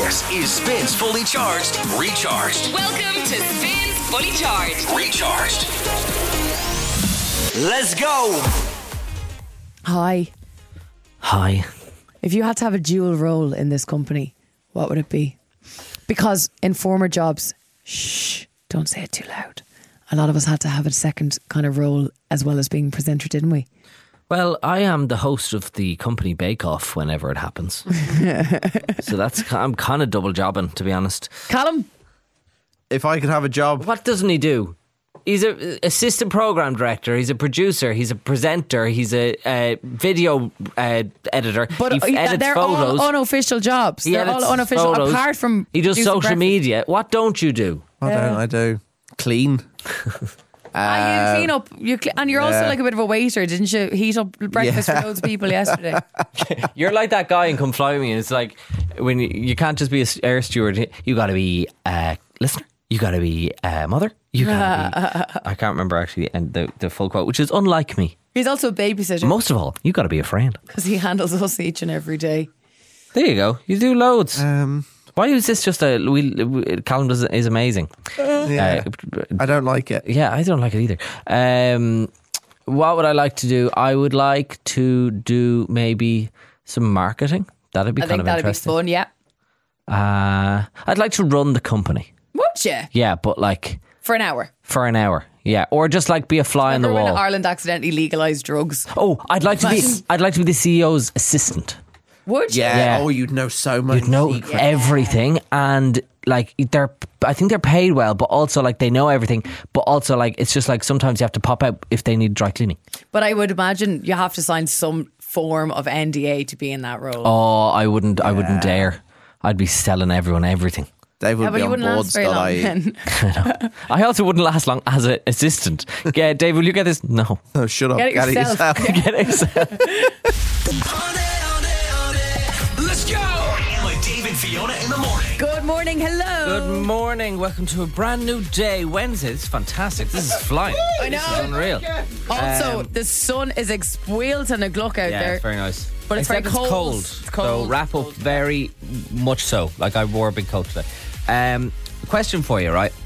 This is Spins Fully Charged, Recharged. Welcome to Spins Fully Charged. Recharged. Let's go. Hi. Hi. If you had to have a dual role in this company, what would it be? Because in former jobs, shh, don't say it too loud. A lot of us had to have a second kind of role as well as being presenter, didn't we? Well, I am the host of the company Bake Off whenever it happens. So I'm kind of double jobbing, to be honest. Callum? If I could have a job, What doesn't he do? He's an assistant program director. He's a producer. He's a presenter. He's a video editor. But he edits they're photos. all unofficial jobs. He They're edits all unofficial, photos. apart from He does producing social breakfast. media. What don't you do? what don't I do? Clean. You clean up, and you're also yeah. like a bit of a waiter, didn't you? Heat up breakfast for loads of people yesterday. You're like that guy in Come Fly With Me. And it's like when you can't just be an air steward. You got to be a listener. You got to be a mother. You got to be. I can't remember actually the full quote, which is unlike me. He's also a babysitter Most of all, you got to be a friend. because he handles us each and every day. There you go. You do loads. Why is this just Callum is amazing. Yeah. I don't like it. Yeah, I don't like it either. What would I like to do? I would like to do maybe some marketing. That'd be I kind think of that'd be interesting. fun, yeah. I'd like to run the company. Would you? Yeah, but like For an hour. for an hour. Yeah, or just like be a fly on the Remember when wall. Ireland accidentally legalised drugs? Oh, I'd like to be the CEO's assistant. Would you? Yeah. Yeah. Oh, you'd know so much. You'd know secrets. everything, and like I think they're paid well, but also like they know everything, but also like it's just like sometimes you have to pop out if they need dry cleaning. But I would imagine you have to sign some form of NDA to be in that role. Oh, I wouldn't dare. I'd be selling everyone everything. Dave would yeah, but be you on wouldn't last very long boards.ie. then. I also wouldn't last long as an assistant. Yeah, Dave, will you get this? No. Oh, shut up. Get it yourself. Get it yourself. Let's go. With Dave and Fiona in the morning. Good morning, hello. Good morning. Welcome to a brand new day. Wednesday. This is fantastic. This is flying. I know. This is unreal. Also, the sun is expuiled a gluck out Yeah, there. it's very nice. But it's Except very cold. It's It's cold. So wrap up very much so. Like I wore a big coat today. Question for you, right?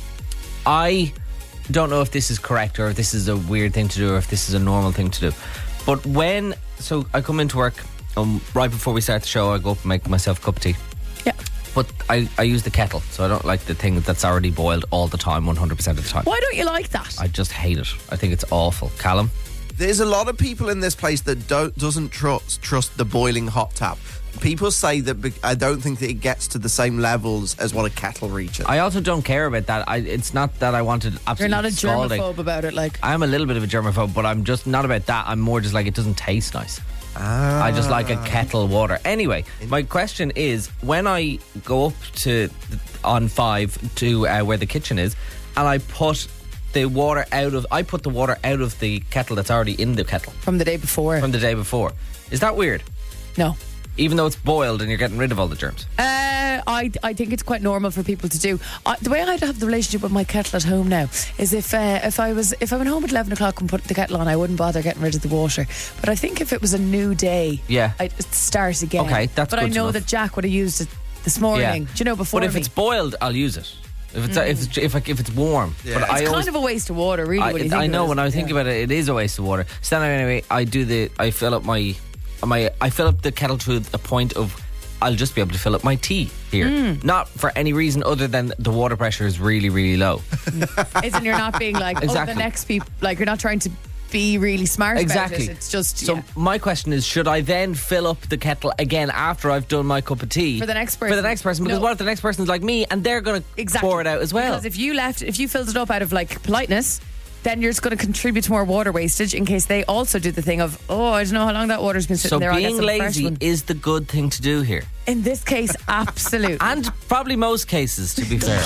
I don't know if this is correct or if this is a weird thing to do or if this is a normal thing to do. But so I come into work right before we start the show, I go up and make myself a cup of tea. Yeah. But I use the kettle, so I don't like the thing that's already boiled all the time, 100% of the time. Why don't you like that? I just hate it. I think it's awful. Callum? There's a lot of people in this place that doesn't trust the boiling hot tap. People say that I don't think that it gets to the same levels as what a kettle reaches. I also don't care about that. It's not that I wanted absolutely You're not a scalding. germaphobe about it, like. I'm a little bit of a germaphobe, but I'm just not about that. I'm more just like it doesn't taste nice. I just like a kettle water. Anyway, my question is, when I go up on 5 to where the kitchen is, and I put the water out of the kettle that's already in the kettle From the day before. from the day before. Is that weird? No. Even though it's boiled and you're getting rid of all the germs. I think it's quite normal for people to do. The way I'd have the relationship with my kettle at home now is if I went home at 11 o'clock and put the kettle on, I wouldn't bother getting rid of the water. But I think if it was a new day, Yeah. I'd start again. Okay, that's But I good to know know. that Jack would have used it this morning. Do you know, before But if me? it's boiled, I'll use it. If it's warm. Yeah. But It's It's kind of a waste of water, really. when you think I know about when I it. think about it, it is a waste of water. So then anyway, I fill up I fill up the kettle to a point of I'll just be able to fill up my tea here. Not for any reason other than the water pressure is really, really low. Isn't you're not being like, Exactly. the next people, like you're not trying to be really smart Exactly. about it. It's just, So yeah. my question is, should I then fill up the kettle again after I've done my cup of tea? For the next person. For the next person. Because No. what if the next person's like me and they're going to Exactly. pour it out as well? Because if you filled it up out of like politeness, then you're just going to contribute to more water wastage in case they also do the thing of, I don't know how long that water's been sitting So there. I'll get being some fresh lazy one. is the good thing to do here. In this case, absolutely. And probably most cases, to be fair.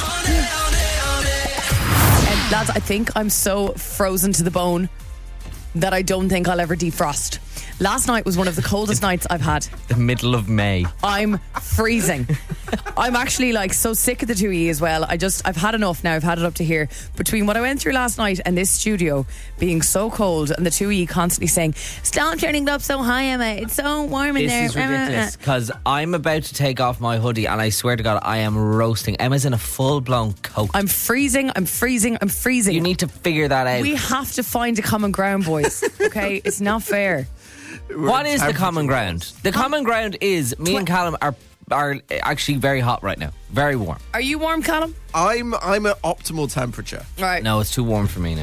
And lads, I think I'm so frozen to the bone that I don't think I'll ever defrost. Last night was one of the coldest nights I've had. The middle of May. I'm freezing. I'm actually like so sick of the 2E as well. I've had enough now. I've had it up to here. Between what I went through last night and this studio being so cold and the 2E constantly saying, stop turning it up so high, Emma. It's so warm in there. This is ridiculous because I'm about to take off my hoodie and I swear to God, I am roasting. Emma's in a full-blown coat. I'm freezing. You need to figure that out. We have to find a common ground, boys. Okay? It's not fair. What is the common ground? The common ground is me and Callum are actually very hot right now. Very warm. Are you warm, Callum? I'm at optimal temperature. Right. No, it's too warm for me now.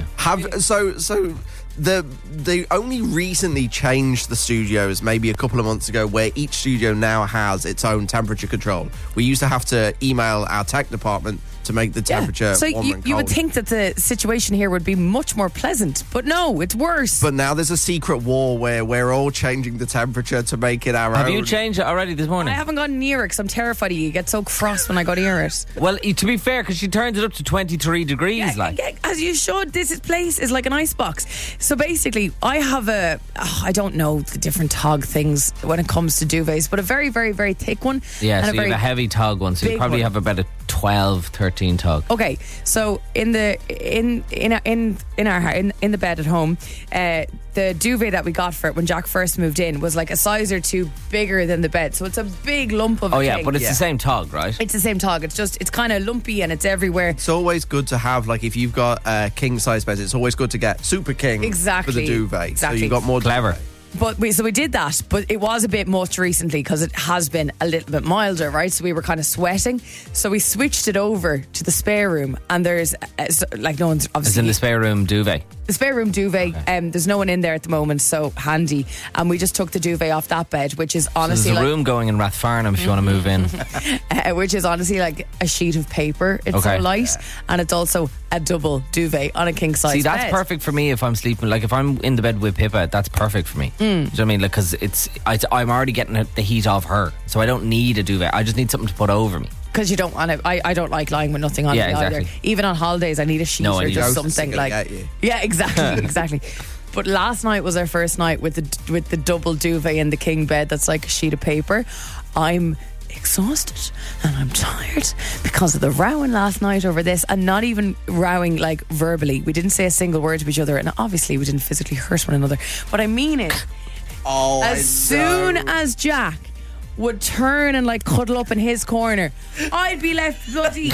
They only recently changed the studios maybe a couple of months ago, where each studio now has its own temperature control. We used to have to email our tech department to make the temperature So warmer and colder. you would think that the situation here would be much more pleasant, but no, it's worse. But now there's a secret war where we're all changing the temperature to make it our own. Have you changed it already this morning? I haven't gone near it because I'm terrified of you. You get so cross when I go near it. Well, to be fair, because she turned it up to 23 degrees. As you should. This place is like an icebox. So basically, I have I don't know the different tog things when it comes to duvets, but a very, very, very thick one. Yeah, and so you have a heavy tog one, so you big probably one. have about a 12, 13 tog. Okay, so in the bed at home, the duvet that we got for it when Jack first moved in was like a size or two bigger than the bed, so it's a big lump of. Oh yeah, but it's the same tog, right? It's the same tog. It's kind of lumpy and it's everywhere. It's always good to have, like, if you've got king size beds, it's always good to get super king Exactly. for the duvet. Exactly. So you got more Clever. duvet. But we did that, but it was a bit much recently because it has been a little bit milder, right? So we were kind of sweating. So we switched it over to the spare room, and there's like no one's obviously It's in the spare room duvet. the spare room duvet. Okay. There's no one in there at the moment, so handy. And we just took the duvet off that bed, which is There's honestly a like room going in Rathfarnham if you want to move in. which is honestly like a sheet of paper. It's Okay. so light, and it's also a double duvet on a king size. See, that's bed. perfect for me if I'm sleeping. Like if I'm in the bed with Pippa, that's perfect for me. Do you know what I mean? Like, because I'm already getting the heat off her, so I don't need a duvet. I just need something to put over me. Because you don't want to. I don't like lying with nothing on Yeah, me either. exactly. Even on holidays, I need a sheet No, I or need just a- something Gonna like. get you. Yeah, exactly, exactly. But last night was our first night with the double duvet in the king bed. That's like a sheet of paper. I'm exhausted and I'm tired because of the rowing last night over this, and not even rowing like verbally. We didn't say a single word to each other, and obviously we didn't physically hurt one another. What I mean is, Oh, as soon as Jack would turn and like cuddle up in his corner, I'd be left bloody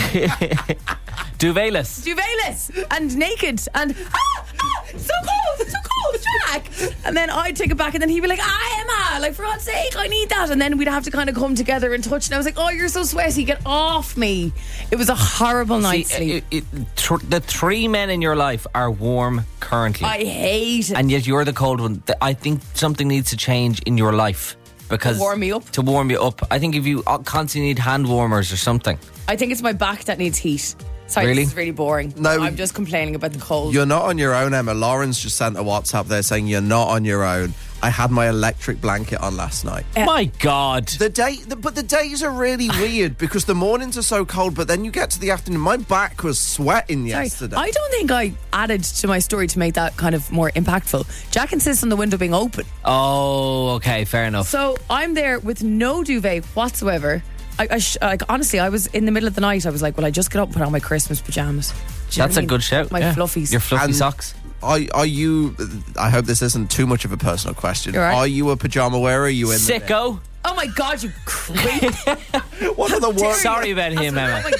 Duvetless. duvetless and naked and so cold, Jack. And then I'd take it back, and then he'd be like, Emma, like, for God's sake, I need that. And then we'd have to kind of come together and touch. And I was like, oh, you're so sweaty, get off me. It was a horrible night's sleep. The three men in your life are warm currently. I hate it. And yet you're the cold one. I think something needs to change in your life. Because To warm me up? To warm you up. I think if you constantly need hand warmers or something. I think it's my back that needs heat. Sorry, Really? this is really boring. No, I'm just complaining about the cold. You're not on your own, Emma. Lauren's just sent a WhatsApp there saying you're not on your own. I had my electric blanket on last night. My God. But the days are really weird because the mornings are so cold, but then you get to the afternoon. My back was sweating Sorry, yesterday. I don't think I added to my story to make that kind of more impactful. Jack insists on the window being open. Oh, okay, fair enough. So I'm there with no duvet whatsoever. Like, honestly, I was in the middle of the night. I was like, well, I just get up and put on my Christmas pajamas. Do you know That's what I a mean? good shout. My yeah. fluffies. Your fluffy And- socks. Are you? I hope this isn't too much of a personal question. You're right. Are you a pajama wearer? Are you in the Sicko. Oh my God, you creep. What are the work? Sorry about him, Emma. Oh my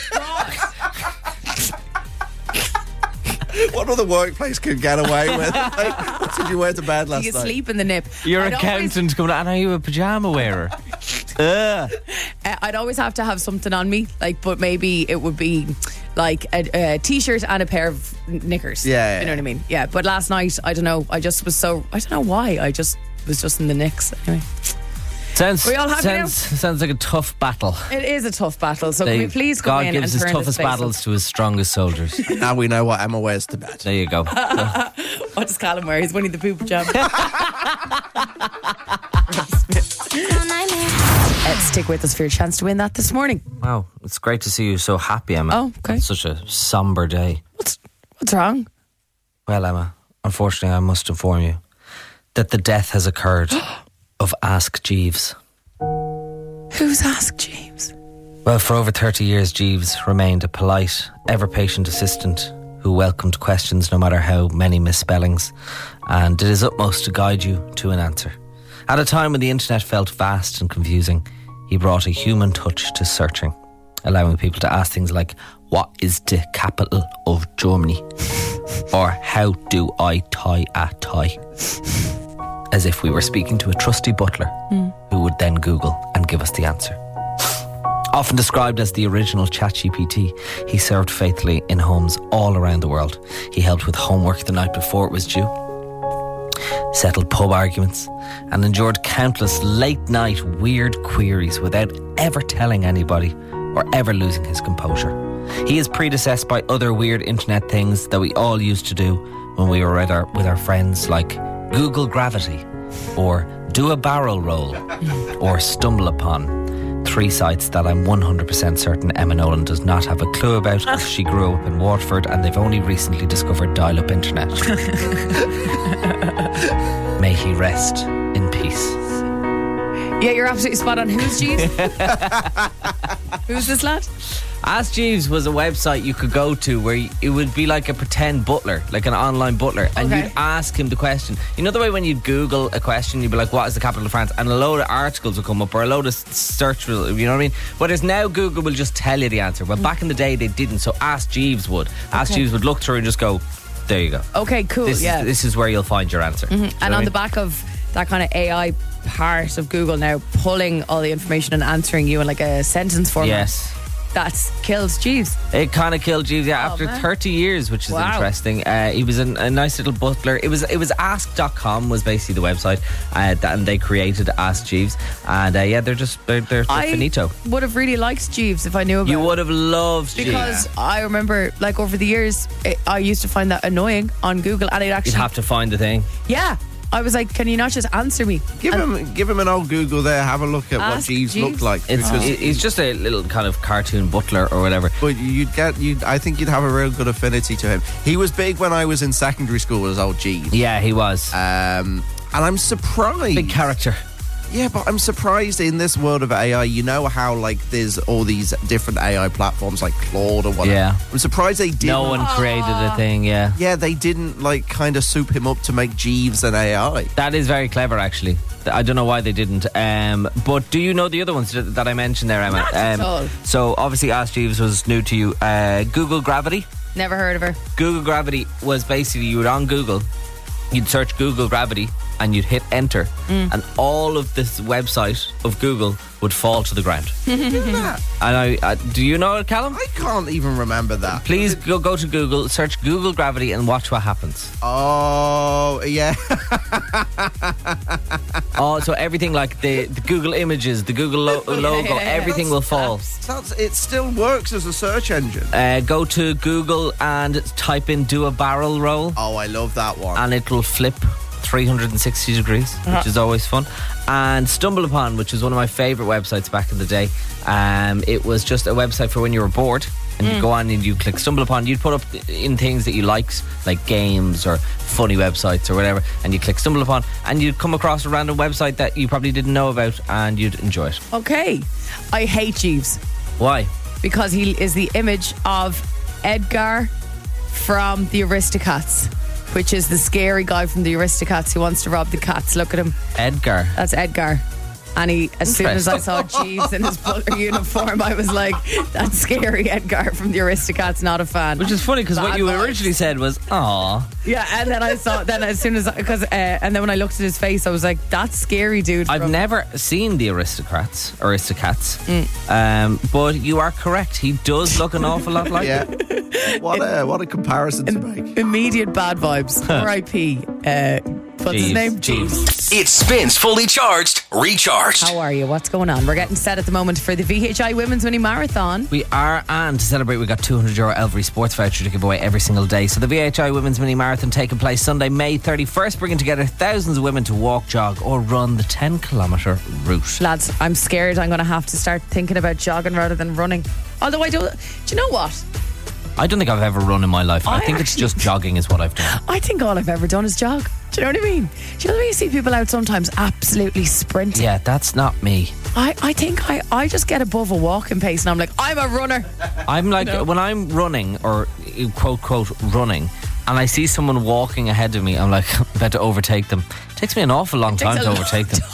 God. What other workplace could get away with? Like, what did you wear to bed last You night? sleep in the nip. Your I'd accountant coming out. Are you a pajama wearer? Ugh. I'd always have to have something on me, like, but maybe it would be like a t-shirt and a pair of knickers. Yeah. You know what I mean? Yeah. But last night, I don't know. I don't know why. I just was just in the nicks. Anyway, Sounds We all happy now? sounds like a tough battle. it is a tough battle. So can we please come God in gives and his turn toughest this place battles to his strongest soldiers. Now we know what Emma wears to bed. There you go. up? What does Callum wear? He's Winnie the Pooh pajama. Stick with us for your chance to win that this morning. Wow, it's great to see you so happy, Emma. Oh, okay. It's such a somber day. What's wrong? Well, Emma, unfortunately, I must inform you that the death has occurred of Ask Jeeves. Who's Ask James? Well, for over 30 years, Jeeves remained a polite, ever-patient assistant who welcomed questions no matter how many misspellings and did his utmost to guide you to an answer. At a time when the internet felt vast and confusing, he brought a human touch to searching, allowing people to ask things like, what is the capital of Germany? Or how do I tie a tie? As if we were speaking to a trusty butler who would then Google and give us the answer. Often described as the original ChatGPT, he served faithfully in homes all around the world. He helped with homework the night before it was due, settled pub arguments, and endured countless late-night weird queries without ever telling anybody or ever losing his composure. He is predecessed by other weird internet things that we all used to do when we were with our friends, like Google Gravity, or Do a Barrel Roll, or Stumble Upon. 3 sites that I'm 100% certain Emma Nolan does not have a clue about because she grew up in Waterford and they've only recently discovered dial-up internet. May he rest in peace. Yeah, you're absolutely spot on. Who's Jeeves? Who's this lad? Ask Jeeves was a website you could go to where it would be like a pretend butler, like an online butler, and Okay. you'd ask him the question. You know the way when you Google a question, you'd be like, what is the capital of France? And a load of articles will come up or a load of search, you know what I mean? Whereas now Google will just tell you the answer. Well, back in the day they didn't, so Ask Jeeves would. Ask Jeeves would look through and just go, there you go. Okay, cool. This is where you'll find your answer. And on the back of that kind of AI part of Google now, pulling all the information and answering you in like a sentence format. Yes. That's killed Jeeves. It kind of killed Jeeves, yeah, after man. 30 years, which is Wow. interesting. He was a nice little butler. It was ask.com was basically the website, and they created Ask Jeeves. And yeah, they're finito. Would have really liked Jeeves if I knew about You it. would have loved Because Jeeves. I remember, like, over the years, I used to find that annoying on Google, and it You'd actually, have to find the thing. yeah, I was like, can you not just answer me? Give him an old Google there. Have a look at what Ask Jeeves Jeeves. looked like. He's just a little kind of cartoon butler or whatever. But I think you'd have a real good affinity to him. He was big when I was in secondary school as old Jeeves. Yeah, he was. And I'm surprised. Big character. Yeah, but I'm surprised in this world of AI, you know how like there's all these different AI platforms like Claude or whatever. Yeah. I'm surprised they didn't. No one created a thing, yeah. Yeah, they didn't like kind of soup him up to make Jeeves an AI. That is very clever, actually. I don't know why they didn't. But do you know the other ones that I mentioned there, Emma? Not at all. So obviously Ask Jeeves was new to you. Google Gravity. Never heard of her. Google Gravity was basically, you were on Google, you'd search Google Gravity and you'd hit enter, and all of this website of Google would fall to the ground. And I do you know it, Callum? I can't even remember that. Please go to Google, search Google Gravity and watch what happens. Oh, yeah. Oh, so everything like the Google images, the Google logo, everything will fall. It still works as a search engine. Go to Google and type in do a barrel roll, Oh, I love that one. and it will flip 360 degrees, which is always fun. And Stumble Upon, which was one of my favourite websites back in the day. It was just a website for when you were bored, and you go on and you click Stumble Upon. You'd put up in things that you liked, like games or funny websites or whatever, and you click Stumble Upon, and you'd come across a random website that you probably didn't know about, and you'd enjoy it. Okay. I hate Jeeves Why? because he is the image of Edgar from the Aristocats, which is the scary guy from the Aristocats who wants to rob the cats. Look at him. Edgar. That's Edgar. And as soon as I saw Jeeves in his butler uniform, I was like, that's scary Edgar from the Aristocats, not a fan. Which is funny because what Bad you vibes. originally said was, "Aw." Yeah, and then I saw, and then when I looked at his face, I was like, that's scary, dude. I've never seen the Aristocats, but you are correct. He does look an awful lot like yeah. it. What a comparison to make. Immediate bad vibes. R.I.P. What's his Jeeves. name? Jeeves. It spins fully charged, recharged. How are you? What's going on? We're getting set at the moment for the VHI Women's Mini Marathon. We are, and to celebrate, we got €200 Elvery Sports voucher to give away every single day. So the VHI Women's Mini Marathon taking place Sunday, May 31st, bringing together thousands of women to walk, jog, or run the 10-kilometre route. Lads, I'm scared I'm going to have to start thinking about jogging rather than running. Although I don't. Do you know what? I don't think I've ever run in my life. I think it's just jogging is what I've done. I think all I've ever done is jog. Do you know what I mean? Do you know when you see people out sometimes absolutely sprinting? Yeah, that's not me. I think I just get above a walking pace and I'm like, I'm a runner. I'm like, when I'm running, or quote running, and I see someone walking ahead of me, I'm like, I'm about to overtake them. It takes me an awful long time to overtake them.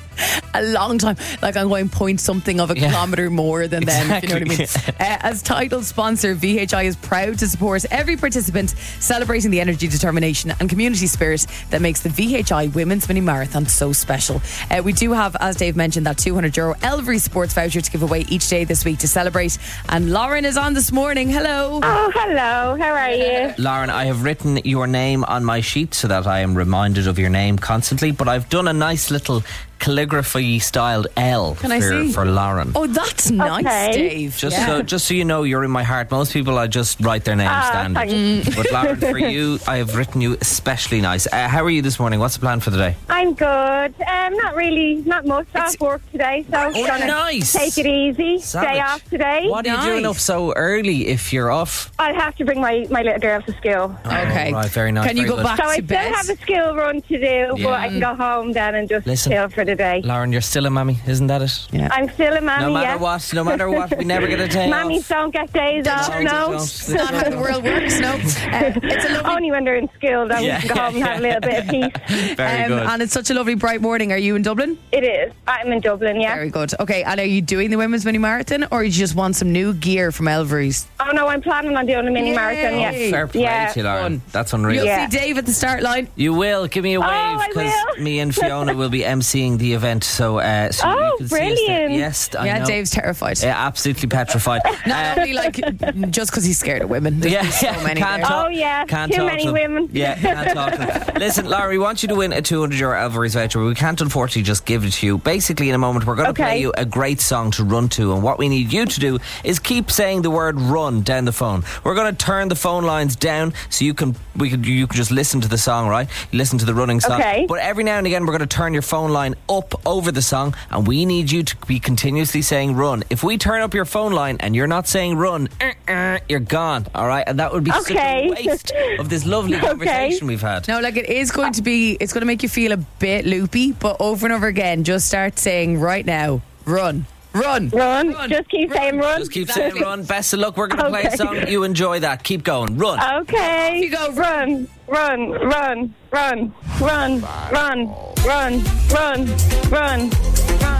A long time. Like I'm going point something of a kilometre more than them, if you know what I mean. As title sponsor, VHI is proud to support every participant, celebrating the energy, determination and community spirit that makes the VHI Women's Mini Marathon so special. We do have, as Dave mentioned, that €200 Elvery Sports voucher to give away each day this week to celebrate. And Lauren is on this morning. Hello. Oh, hello. How are you? Lauren, I have written your name on my sheet so that I am reminded of your name constantly, but I've done a nice little calligraphy styled L for Lauren. Oh, that's nice, Dave. Just so you know, you're in my heart. Most people, I just write their name standard. But Lauren, for you, I have written you especially nice. How are you this morning? What's the plan for the day? I'm good. Not much. Off work today, so nice. Take it easy. Savage. Day off today. What are you doing up so early if you're off? I'll have to bring my little girl to school. Okay. Right, very nice. Can you go back so to bed? I still have a school run to do, but I can go home then and just chill for the day. Lauren, you're still a mammy, isn't that it? Yeah. I'm still a mammy, no matter what, we never get a day off. Mammies don't get days off, no. That's not how the world works, no. It's a lovely... Only when they're in school, then we can go home and have a little bit of peace. Very good. And it's such a lovely bright morning. Are you in Dublin? It is. I'm in Dublin, yeah. Very good. Okay, and are you doing the Women's Mini Marathon, or you just want some new gear from Elvery's? Oh no, I'm planning on doing a mini marathon, yeah. Fair play to you, Lauren. That's unreal. You'll see Dave at the start line. You will. Give me a wave, because me and Fiona will be emceeing the event. So you can brilliant. See us yes, I know. Dave's terrified. Yeah, absolutely petrified. Not only just because he's scared of women. There's so many can't there. talk, too many women. Yeah, can't talk to them. Listen, Lauren, we want you to win a €200 Elvery's voucher. We can't unfortunately just give it to you. Basically, in a moment, we're going to play you a great song to run to, and what we need you to do is keep saying the word run down the phone. We're going to turn the phone lines down so you can just listen to the song, right? You listen to the running song. Okay. But every now and again, we're going to turn your phone line up over the song, and we need you to be continuously saying run. If we turn up your phone line and you're not saying run, you're gone, all right? And that would be such a waste of this lovely conversation we've had. No, like it's going to make you feel a bit loopy, but over and over again, just start saying right now, run. Run. Just keep saying run. Just keep saying run. Best of luck. We're going to play a song. You enjoy that. Keep going. Run. Okay. You go. Run. Run. Run. Run. Run. Run. Run. Run. Run. Run.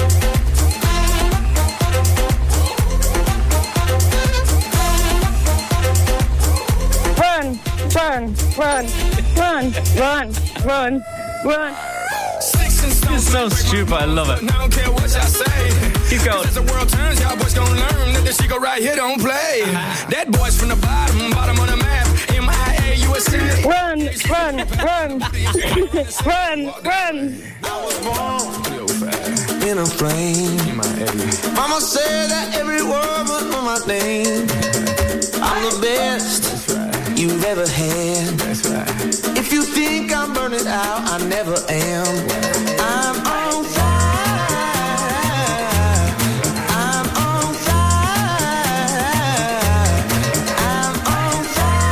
Run, run, run, run, run, run. You're so stupid. I love it. I don't care what y'all say. Keep going. As the world turns, y'all boys gon' learn that this shit go right here don't play. That boy's from the bottom of the map. MIA-USA. Run, run, run, run, run. I was born in a flame. Mama said that every word was on my name. I'm the best you've ever had. That's right. If you think I'm burning out, I never am. I'm on fire. I'm on fire. I'm on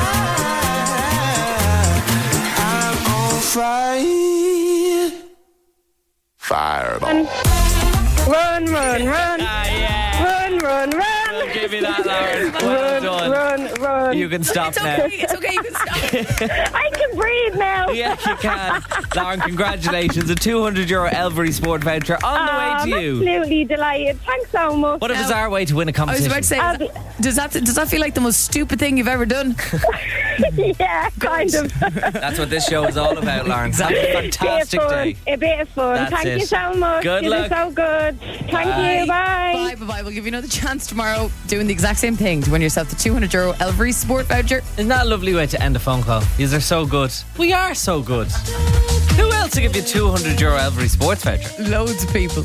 fire. I'm on fire. Fireball. Run, run, run. Run, run, run. Give me that, Lauren. Well done. Run. You can stop now. It's okay, you can stop. I can breathe now. Yeah, you can. Lauren, congratulations. A €200 Elvery Sport voucher on the way to you. Absolutely delighted. Thanks so much. What a bizarre way to win a I was competition. about to say, does that feel like the most stupid thing you've ever done? Yeah, kind of. That's what this show is all about, Lauren. Have a fantastic day. A bit of fun. That's Thank it. you so much. Good luck. You're so good. Thank you. Bye. Bye. We'll give you another chance tomorrow doing the exact same thing to win yourself the €200 Elvery Sport voucher. Isn't that a lovely way to end a phone call? These are so good. We are so good. Who else to give you €200 Elvery Sports voucher? Loads of people.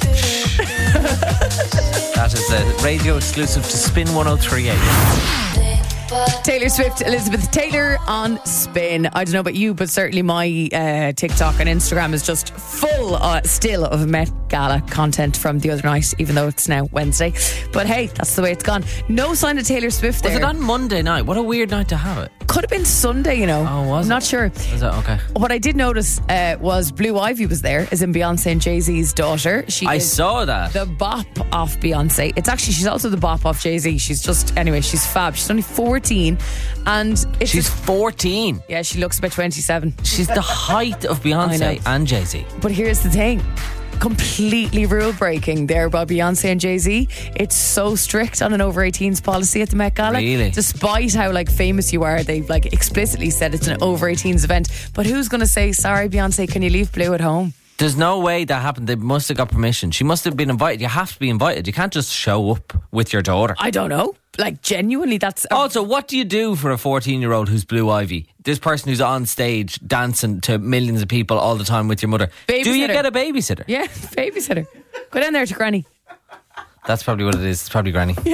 That is a radio exclusive to Spin 103.8. Taylor Swift, Elizabeth Taylor on Spin. I don't know about you, but certainly my TikTok and Instagram is just full still of Met Gala content from the other night, even though it's now Wednesday. But hey, that's the way it's gone. No sign of Taylor Swift there. Was it on Monday night? What a weird night to have it. could have been Sunday, you know. Oh, was I'm it? not sure. Is that okay? What I did notice was Blue Ivy was there, as in Beyonce and Jay-Z's daughter. I is saw that. the bop off Beyonce. She's also the bop off Jay-Z. She's fab. She's only 14, and She's 14. yeah, she looks about 27. She's the height of Beyonce and Jay-Z. But here's the thing. Completely rule breaking there by Beyonce and Jay-Z. It's so strict on an over 18s policy at the Met Gala. Really? Despite how famous you are, they've explicitly said it's an over 18s event. But who's going to say, sorry Beyonce, can you leave Blue at home? There's no way that happened. They must have got permission. She must have been invited. You have to be invited. You can't just show up with your daughter. I don't know. Genuinely, that's... Also, what do you do for a 14-year-old who's Blue Ivy? This person who's on stage dancing to millions of people all the time with your mother. Babysitter. Do you get a babysitter? Yeah, babysitter. Go down there to Granny. That's probably what it is. It's probably Granny. Yeah.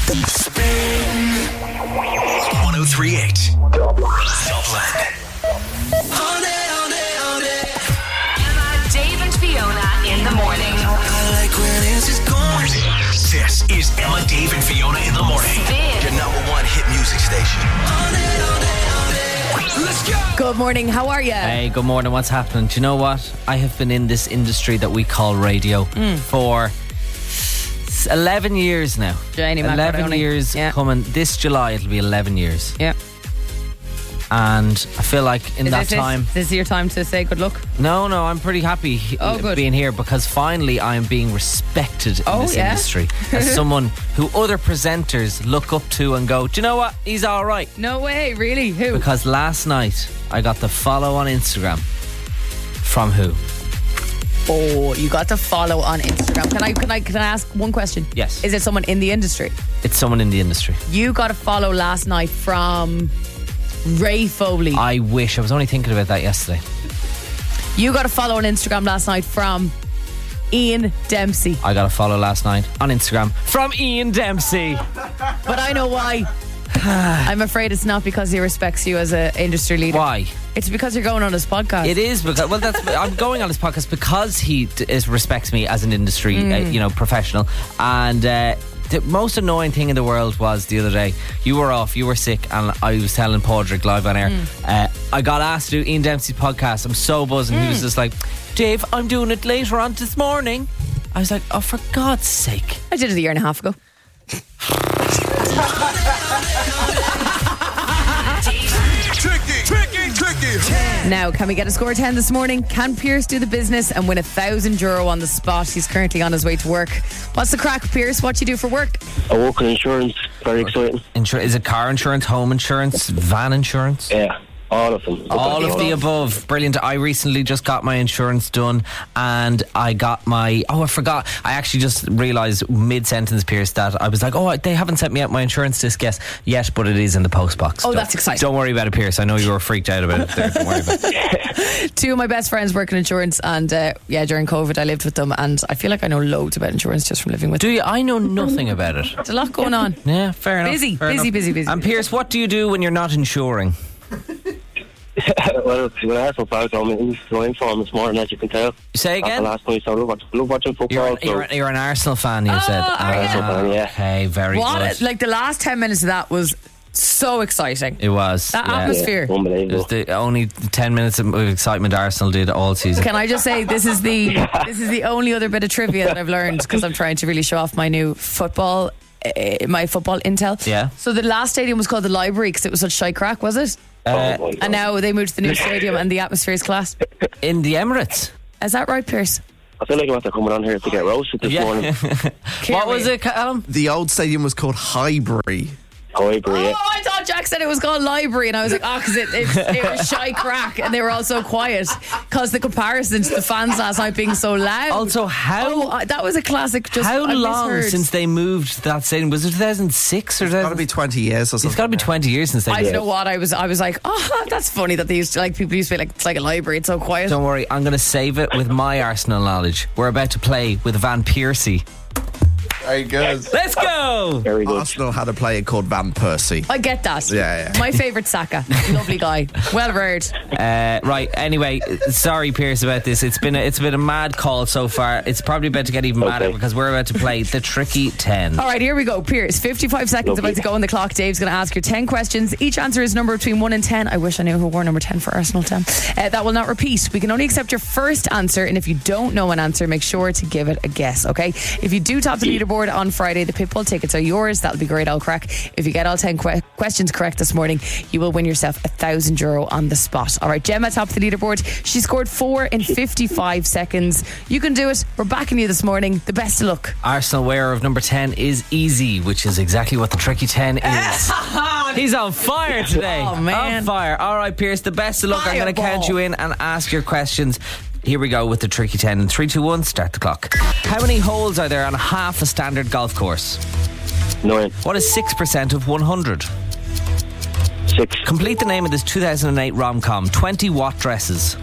1038 Dublin. Emma, Dave and Fiona in the morning. This is Emma, Dave and Fiona in the morning. Spin. Your number one hit music station. Let's go. Good morning. How are you? Hey, good morning. What's happening? Do you know what? I have been in this industry that we call radio for 11 years now. Jenny 11 Macaroni. years Yeah. coming. This July, it'll be 11 years. Yeah. And I feel like in that time... This is your time to say good luck. No, I'm pretty happy Good. being here because finally I am being respected in this industry as someone who other presenters look up to and go, do you know what? He's all right. No way, really? Who? Because last night I got the follow on Instagram from who? Oh, you got to follow on Instagram. Can I ask one question? Yes. Is it someone in the industry? It's someone in the industry. You got to follow last night from Ray Foley. I wish. I was only thinking about that yesterday. You got to follow on Instagram last night from Ian Dempsey. I got a follow last night on Instagram from Ian Dempsey. But I know why. I'm afraid it's not because he respects you as an industry leader. Why? It's because you're going on his podcast. It is because I'm going on his podcast because he respects me as an industry professional. And the most annoying thing in the world was the other day, you were off, you were sick, and I was telling Padraig live on air, I got asked to do Ian Dempsey's podcast. I'm so buzzing. He was just like, Dave, I'm doing it later on this morning. I was like, oh, for God's sake. I did it a year and a half ago. Tricky. Now, can we get a score 10 this morning? Can Pierce do the business and win €1,000 on the spot? He's currently on his way to work. What's the crack, Pierce? What do you do for work? I work in insurance. Very exciting. Is it car insurance, home insurance, van insurance? Yeah, all of them. All of the above. Brilliant. I recently just got my insurance done and I got my... Oh, I forgot. I actually just realised mid-sentence, Pierce, that I was like, oh, they haven't sent me out my insurance disc yet, but it is in the post box. Oh, that's exciting. Don't worry about it, Pierce. I know you were freaked out about it there. Don't worry about it. Two of my best friends work in insurance, and during COVID I lived with them, and I feel like I know loads about insurance just from living with them. Do you? I know nothing about it. There's a lot going on. Yeah, fair enough. Busy. And Pierce, what do you do when you're not insuring? Well, when Arsenal fans on me, he's going for him this morning, as you can tell. Say again? Last night, so I love watching football. You're an Arsenal fan, you said. Arsenal fan, yeah. Okay, very good. The last 10 minutes of that was so exciting. It was. That atmosphere. Yeah, unbelievable. It was the only 10 minutes of excitement Arsenal did all season. Can I just say this is the only other bit of trivia that I've learned because I'm trying to really show off my new football intel. Yeah. So the last stadium was called the Library because it was such shy crack, was it? And now they moved to the new stadium and the atmosphere is class. In the Emirates. Is that right, Pierce? I feel like I'm after coming on here to get roasted this morning. What was it, Callum? The old stadium was called Highbury. Highbury, yeah. Oh, I thought Jack said it was called Library, and I was like, because it was shy crack, and they were all so quiet because the comparison to the fans last night being so loud. Also, that was a classic. How long since they moved that stadium? Was it 2006 or? It's got to be 20 years or something. It's got to be 20 years since they. I don't know what I was like. Oh, that's funny that they used to people used to be like, it's like a library. It's so quiet. Don't worry, I'm going to save it with my Arsenal knowledge. We're about to play with Van Persie. Very good. Let's go. Bingo! Very good. Arsenal had a player called Van Persie. I get that. Yeah. My favourite Saka. Lovely guy. Well reared. Right. Anyway, sorry, Pierce, about this. It's been a mad call so far. It's probably about to get even madder because we're about to play the Tricky 10. All right, here we go. Pierce, 55 seconds about to go on the clock. Dave's going to ask you 10 questions. Each answer is a number between 1 and 10. I wish I knew who wore number 10 for Arsenal 10. That will not repeat. We can only accept your first answer, and if you don't know an answer, make sure to give it a guess, okay? If you do top the leaderboard on Friday, the Pitbull tickets are yours. That'll be great, I'll crack. If you get all 10 questions correct this morning, you will win yourself €1,000 on the spot. All right, Gemma top the leaderboard. She scored 4 in 55 seconds. You can do it. We're backing you this morning. The best of luck. Arsenal wearer of number 10 is Easy, which is exactly what the Tricky 10 is. He's on fire today. Oh, man. On fire. All right, Pierce, the best of luck. I'm going to count you in and ask your questions. Here we go with the Tricky 10. In 3, 2, 1, start the clock. How many holes are there on half a standard golf course? 9. What is 6% of 100? 6. Complete the name of this 2008 rom-com. 20 what dresses?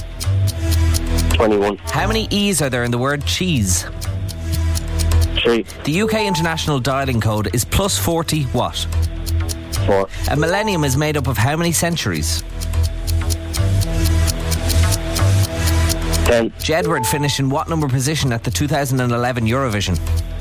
21. How many E's are there in the word cheese? 3. The UK international dialing code is plus 40 what? 4. A millennium is made up of how many centuries? 10. Jedward finished in what number position at the 2011 Eurovision?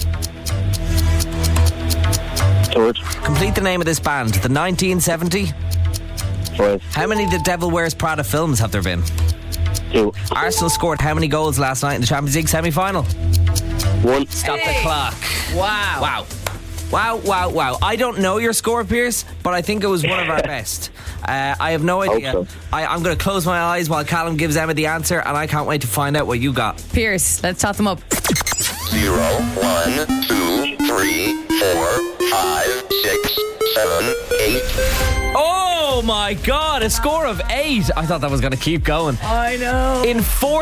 3rd. Complete the name of this band. The 1970? 5. How many The Devil Wears Prada films have there been? 2. Arsenal scored how many goals last night in the Champions League semi-final? 1. Stop the clock. Wow. Wow. I don't know your score, Pierce, but I think it was one of our best. I have no idea. Hope so. I'm going to close my eyes while Callum gives Emma the answer, and I can't wait to find out what you got. Pierce, let's tot them up. 0, 1, 2, 3, 4, 5, 6, 7, 8. Oh my God, a score of 8. I thought that was going to keep going. I know. In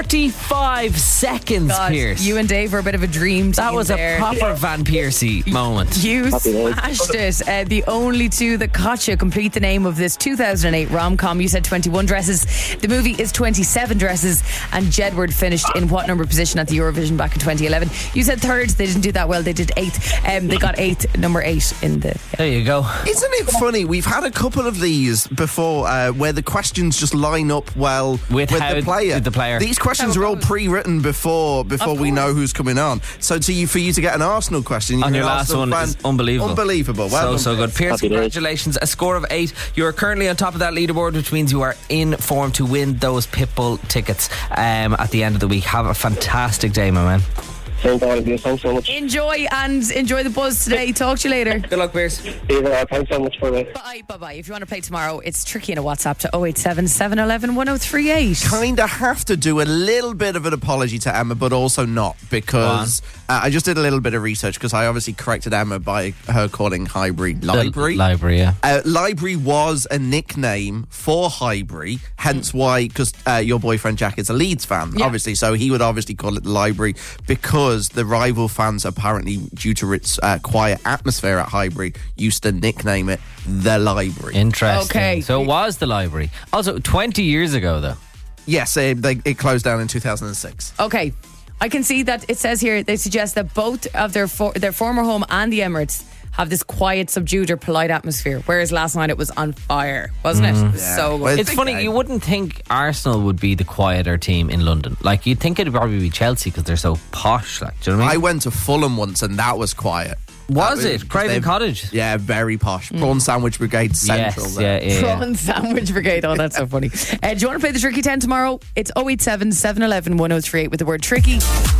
45 seconds, God, Pierce. you and Dave were a bit of a dream team. That was there. a proper Van Piercy moment. You Happy days. smashed it. The only two that caught you. Complete the name of this 2008 rom-com. You said 21 dresses. The movie is 27 dresses. And Jedward finished in what number position at the Eurovision back in 2011? You said 3rd. They didn't do that well. They did 8th. They got 8th, number 8 in the... There you go. Isn't it funny? We've had a couple of these before where the questions just line up well With how the player. the player. These questions are all pre-written before we know who's coming on. So for you to get an Arsenal question, On you're your an last Arsenal one fan. is unbelievable. Unbelievable. Well So done. good. Pierce, Happy days. congratulations. A score of 8. You are currently on top of that leaderboard, which means you are in form to win those Pitbull tickets at the end of the week. Have a fantastic day, my man. Thank all of you. Thanks so much. Enjoy the buzz today. Talk to you later. Good luck, Pierce. Thanks so much for it. Bye. If you want to play tomorrow, it's tricky in a WhatsApp to 087 711 1038. Kind of have to do a little bit of an apology to Emma, but also not, because I just did a little bit of research because I obviously corrected Emma by her calling Highbury Library. Library, yeah. Library was a nickname for Highbury, hence why, because your boyfriend Jack is a Leeds fan, obviously, so he would obviously call it the Library because the rival fans, apparently due to its quiet atmosphere at Highbury, used to nickname it the Library. Interesting. Okay. So it was the library. Also, 20 years ago, though. Yes, it closed down in 2006. Okay. I can see that it says here they suggest that both of their former home and the Emirates have this quiet, subdued or polite atmosphere, whereas last night it was on fire, wasn't it? It was so good. Well, It's funny, you wouldn't think Arsenal would be the quieter team in London. Like, you'd think it'd probably be Chelsea because they're so posh. Like, do you know what I I mean? went to Fulham once and that was quiet. Was That it? Craven they've- Cottage? Yeah, very posh. Prawn Sandwich Brigade Central. Yes, there. yeah. Prawn Sandwich Brigade. Oh, that's so funny. Do you want to play the Tricky 10 tomorrow? It's 087 711 1038 with the word tricky.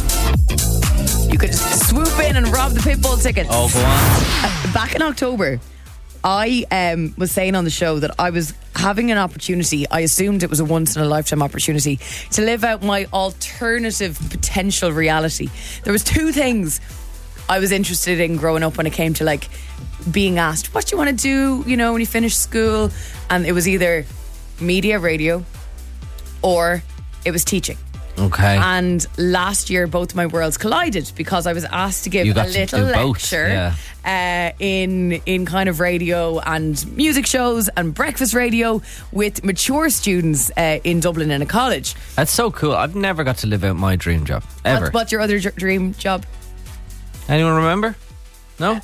You could just swoop in and rob the Pitbull tickets. Oh, go on. Back in October, I was saying on the show that I was having an opportunity. I assumed it was a once in a lifetime opportunity to live out my alternative potential reality. There was 2 things I was interested in growing up when it came to like being asked, what do you want to do, you know, when you finish school? And it was either media, radio, or it was teaching. Okay. And last year, both my worlds collided because I was asked to give You a got to little do both, lecture in kind of radio and music shows and breakfast radio with mature students in Dublin in a college. That's so cool. I've never got to live out my dream job. Ever. What's your other dream job? Anyone remember? No?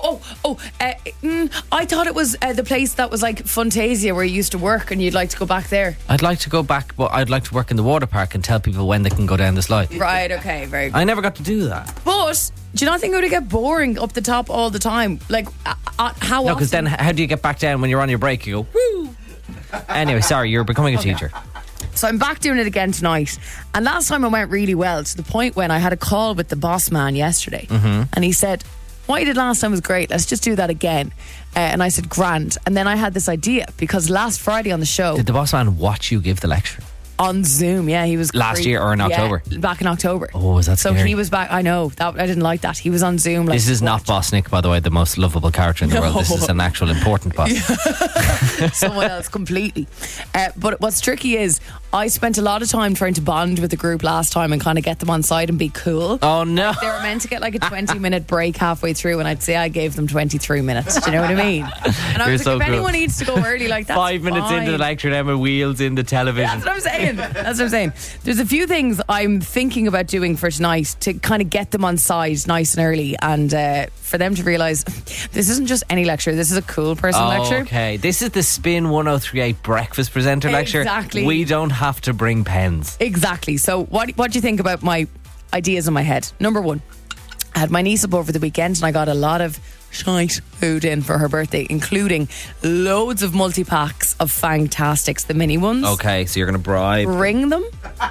I thought it was the place that was like Funtasia where you used to work, and you'd like to go back there. I'd like to go back, but I'd like to work in the water park and tell people when they can go down the slide. Right, okay, very good. I never got to do that. But do you not think it would get boring up the top all the time? Like, how No, often? because then how do you get back down when you're on your break? You go, woo! Anyway, sorry, you're becoming a teacher. So I'm back doing it again tonight. And last time I went really well, to the point when I had a call with the boss man yesterday. And he said, what you did last time was great. Let's just do that again. And I said, grand. And then I had this idea, because last Friday on the show... Did the boss man watch you give the lecture? On Zoom, yeah, he was last year or in October? Yeah, back in October. Oh, was that so scary? he was back. I know that I didn't like that. He was on Zoom. Like, this is not Boss Nick, by the way, the most lovable character in the world. This is an actual important boss. Someone else completely. But what's tricky is I spent a lot of time trying to bond with the group last time and kind of get them on side and be cool. Oh no! They were meant to get like a 20-minute break halfway through, and I'd say I gave them 23 minutes. Do you know what I mean? And I was so like, if cool. anyone needs to go early, like that's 5 minutes fine. into the lecture, Emma wheels in the television. That's what I'm saying. That's what I'm saying. There's a few things I'm thinking about doing for tonight to kind of get them on side nice and early, and for them to realise this isn't just any lecture. This is a cool person lecture. Okay, this is the Spin 1038 breakfast presenter lecture. Exactly. We don't have to bring pens. Exactly. So what do you think about my ideas in my head? Number one, I had my niece up over the weekend and I got a lot of shite food in for her birthday, including loads of multi-packs of Fantastics, the mini ones. Okay, so you're going to bribe. Bring them?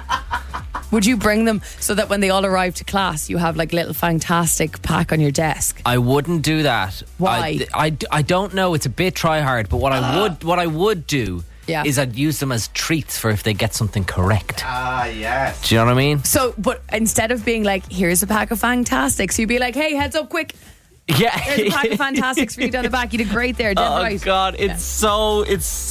Would you bring them so that when they all arrive to class, you have like a little Fantastic pack on your desk? I wouldn't do that. Why? I don't know. It's a bit try hard, but what I would do is I'd use them as treats for if they get something correct. Yes. Do you know what I mean? So, but instead of being like, here's a pack of Fantastics, you'd be like, hey, heads up, quick. Yeah, there's a pack of Fantastics for you down the back. You did great there, dead right. Oh God, it's so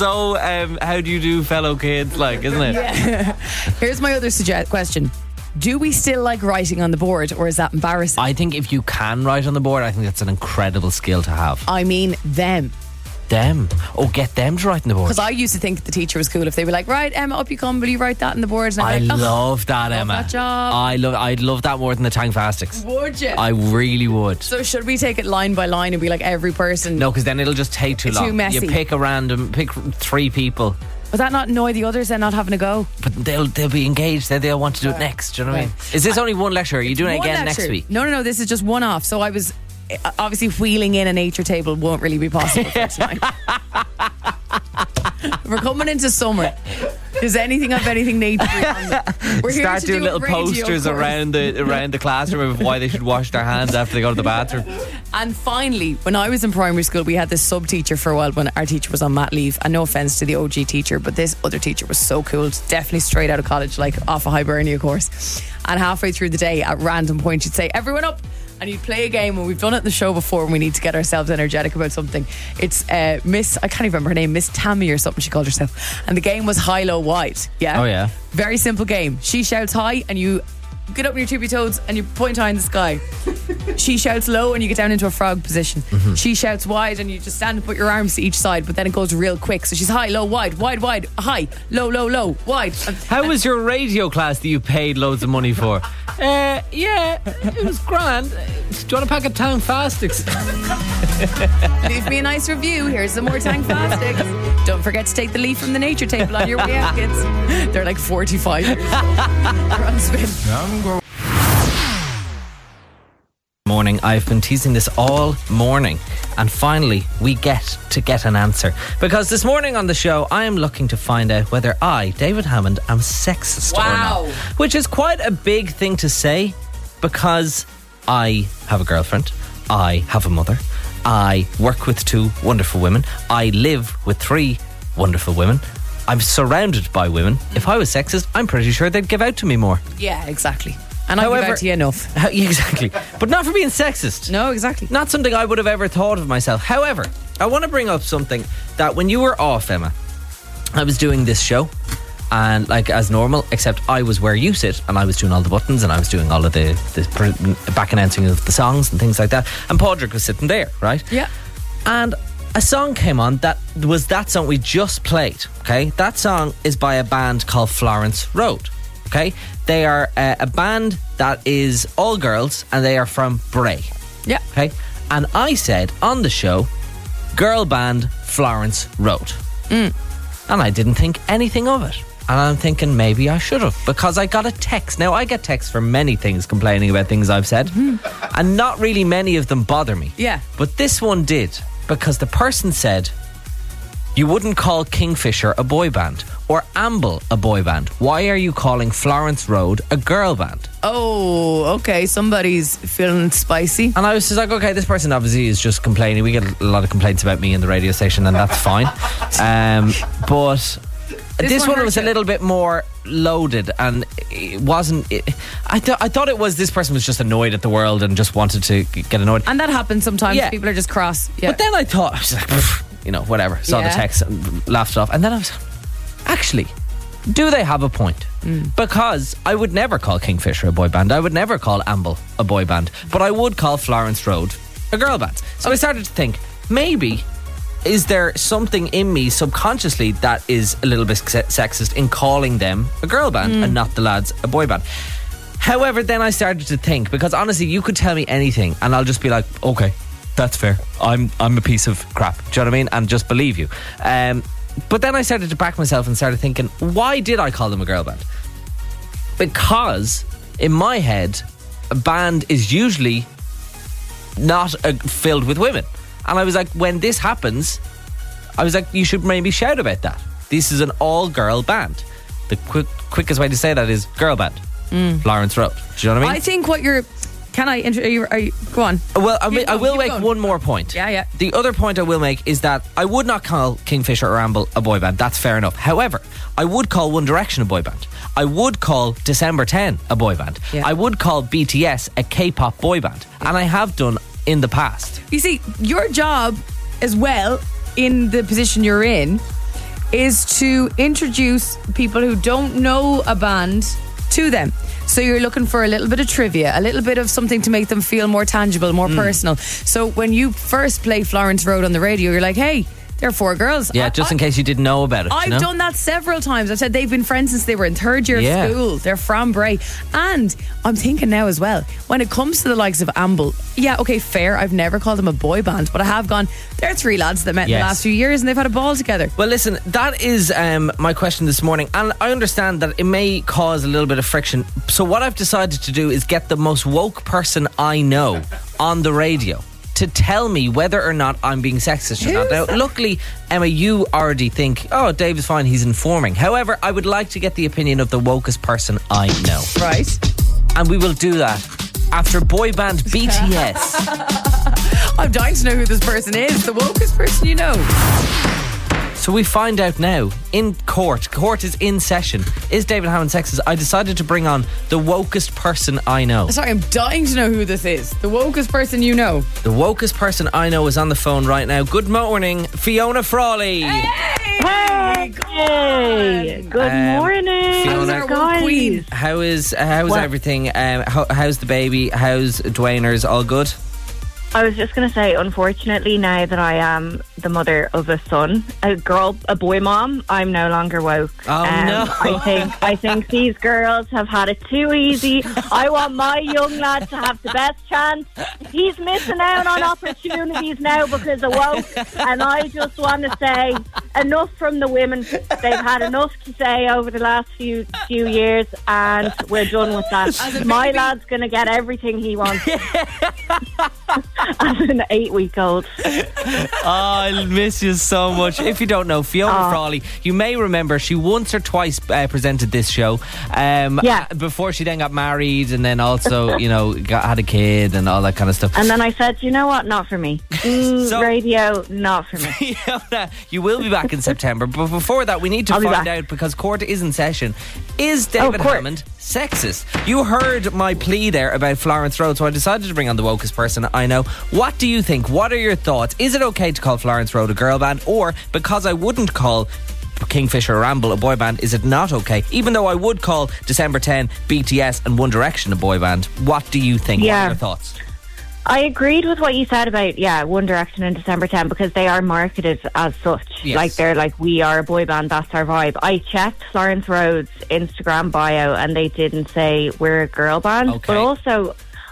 how do you do, fellow kids, like, isn't it? Yeah. Here's my other question. Do we still like writing on the board, or is that embarrassing? I think if you can write on the board, I think that's an incredible skill to have. I mean them. Get them to write on the board. Because I used to think the teacher was cool if they were like, right, Emma, up you come, will you write that on the board? And I like, love that, Emma. That job. I'd love that more than the Tangfastics. Would you? I really would. So should we take it line by line and be like every person? No, because then it'll just take too long. Too messy. You pick 3 people. Would that not annoy the others and not having a go? But they'll be engaged. They'll want to do it next. Do you know what I mean? Is this only one lecture? Are you doing it again next week? No. This is just one off. So I was obviously wheeling in a nature table won't really be possible for tonight. We're coming into summer. Does anything have anything nature on them? We're here Start to doing do little posters around the classroom of why they should wash their hands after they go to the bathroom. And finally, when I was in primary school, we had this sub teacher for a while when our teacher was on mat leave. And no offence to the OG teacher, but this other teacher was so cool. Definitely straight out of college, like off a Hibernia course. And halfway through the day, at random point, she'd say, everyone up. And you'd play a game, and we've done it in the show before, and we need to get ourselves energetic about something. It's Miss, I can't even remember her name, Miss Tammy or something she called herself. And the game was high, low, wide. Yeah. Oh yeah. Very simple game. She shouts high, and you get up on your tippy toes and you point high in the sky. She shouts low and you get down into a frog position. She shouts wide and you just stand and put your arms to each side, but then it goes real quick. So she's high, low, wide, wide, wide, high, low, low, low, wide. How was your radio class that you paid loads of money for? Yeah, it was grand. Do you want a pack of Tangfastics? Leave me a nice review. Here's some more Tangfastics. Don't forget to take the leaf from the nature table on your way out, kids. They're like 45 years old. They're on spin. Morning. I've been teasing this all morning, and finally we get an answer, because this morning on the show I am looking to find out whether I, David Hammond, am sexist or not, which is quite a big thing to say, because I have a girlfriend, I have a mother, I work with 2 wonderful women, I live with 3 wonderful women, I'm surrounded by women. If I was sexist, I'm pretty sure they'd give out to me more. Yeah, exactly. And I give out to you enough. Exactly. But not for being sexist. No, exactly. Not something I would have ever thought of myself. However, I want to bring up something that when you were off, Emma, I was doing this show, and like as normal, except I was where you sit, and I was doing all the buttons, and I was doing all of the back announcing of the songs and things like that, and Padraig was sitting there, right? Yeah. And a song came on that was that song we just played, okay? That song is by a band called Florence Road, okay? They are a band that is all girls, and they are from Bray. Yeah. Okay? And I said on the show, girl band Florence Road. And I didn't think anything of it. And I'm thinking maybe I should have, because I got a text. Now, I get texts for many things complaining about things I've said, and not really many of them bother me. Yeah. But this one did, because the person said, you wouldn't call Kingfisher a boy band or Amble a boy band. Why are you calling Florence Road a girl band? Oh, okay. Somebody's feeling spicy. And I was just like, okay, this person obviously is just complaining. We get a lot of complaints about me in the radio station, and that's fine. But this one was a little bit more loaded, and it wasn't. I thought it was, this person was just annoyed at the world and just wanted to get annoyed. And that happens sometimes. Yeah. People are just cross. Yeah. But then I thought, I was like, you know, whatever. Saw the text and laughed it off. And then I was, actually, do they have a point? Because I would never call Kingfisher a boy band. I would never call Amble a boy band. But I would call Florence Road a girl band. So I started to think, maybe, is there something in me subconsciously that is a little bit sexist in calling them a girl band and not the lads a boy band? However, then I started to think, because honestly, you could tell me anything and I'll just be like, okay, that's fair. I'm a piece of crap. Do you know what I mean? And just believe you. But then I started to back myself and started thinking, why did I call them a girl band? Because in my head, a band is usually not filled with women. And I was like, when this happens, I was like, you should maybe shout about that. This is an all-girl band. The quickest way to say that is girl band. Florence Road. Do you know what I mean? I think what you're... Can I... Are you go on. Well, I will make one more point. Yeah. The other point I will make is that I would not call Kingfisher or Amble a boy band. That's fair enough. However, I would call One Direction a boy band. I would call December 10 a boy band. Yeah. I would call BTS a K-pop boy band. And I have done in the past. You see, your job as well, in the position you're in, is to introduce people who don't know a band to them. So you're looking for a little bit of trivia, a little bit of something to make them feel more tangible, more personal. So when you first play Florence Road on the radio, you're like, hey, they're four girls. Yeah, just in case you didn't know about it. I've done that several times. I've said they've been friends since they were in third year of school. They're from Bray. And I'm thinking now as well, when it comes to the likes of Amble, yeah, okay, fair. I've never called them a boy band, but I have gone, they're three lads that met in the last few years and they've had a ball together. Well, listen, that is my question this morning. And I understand that it may cause a little bit of friction. So what I've decided to do is get the most woke person I know on the radio to tell me whether or not I'm being sexist or not. Now, luckily, Emma, you already think, oh, Dave is fine, he's informing. However, I would like to get the opinion of the wokest person I know. Right. And we will do that after boy band BTS. I'm dying to know who this person is, the wokest person you know. So we find out now in court. Court is in session. Is David Hammond sexist? I decided to bring on the wokest person I know. Sorry, I'm dying to know who this is. The wokest person you know. The wokest person I know is on the phone right now. Good morning, Fiona Frawley. Hey! Good morning. Fiona, queen. How's everything? How's the baby? How's Dwainers? All good? I was just going to say, unfortunately, now that I am the mother of a son, a boy mom, I'm no longer woke. Oh, no. I think these girls have had it too easy. I want my young lad to have the best chance. He's missing out on opportunities now because of woke. And I just want to say, enough from the women. They've had enough to say over the last few years, and we're done with that. My lad's going to get everything he wants. As an 8-week-old. I'll miss you so much. If you don't know, Fiona Frawley, you may remember she once or twice presented this show. Before she then got married, and then also, had a kid and all that kind of stuff. And then I said, you know what? Not for me. Radio, not for me. Fiona, you will be back in September, but before that, we need to find out, because court is in session. Is David Hammond sexist? You heard my plea there about Florence Road, so I decided to bring on the wokest person I know. What do you think? What are your thoughts? Is it okay to call Florence Road a girl band? Or, because I wouldn't call Kingfisher or Amble a boy band, is it not okay? Even though I would call December 10, BTS and One Direction a boy band. What do you think? Yeah. What are your thoughts? I agreed with what you said about, One Direction and December 10, because they are marketed as such. Yes. Like, they're like, we are a boy band, that's our vibe. I checked Florence Road's Instagram bio and they didn't say we're a girl band. Okay. But also,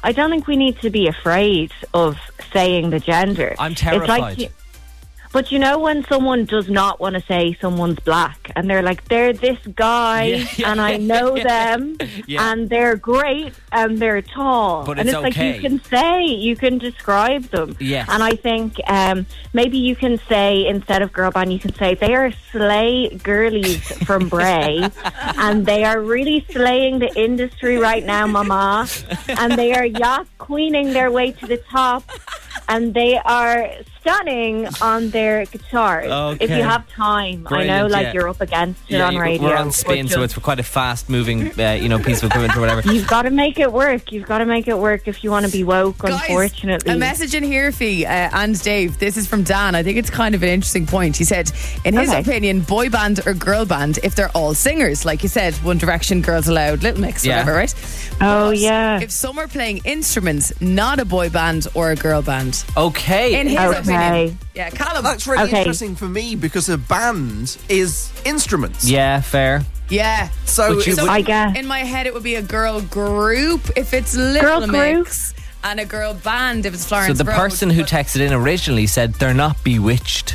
I don't think we need to be afraid of saying the gender. I'm terrified. It's like, but you know when someone does not want to say someone's black and they're like, they're this guy and I know them and they're great and they're tall. But and it's like okay. you can describe them. Yes. And I think maybe you can say, instead of girl band, you can say they are slay girlies from Bray and they are really slaying the industry right now, mama. And they are yacht queening their way to the top. And they are stunning on their guitars. Okay. If you have time. Brilliant, I know, like, you're up against it on radio. We're on spin, so it's quite a fast-moving, piece of equipment or whatever. You've got to make it work. You've got to make it work if you want to be woke, Guys, unfortunately. a message in here for you, and Dave. This is from Dan. I think it's kind of an interesting point. He said, in his opinion, boy band or girl band, if they're all singers, like you said, One Direction, Girls Aloud, Little Mix, whatever, right? Oh, yeah. If some are playing instruments, not a boy band or a girl band. Okay. In his opinion. Yeah, Callum. That's really interesting for me because a band is instruments. Yeah, fair. Yeah. So I guess. In my head, it would be a girl group if it's Little Mix, and a girl band if it's Florence. So the person who texted in originally said they're not bewitched.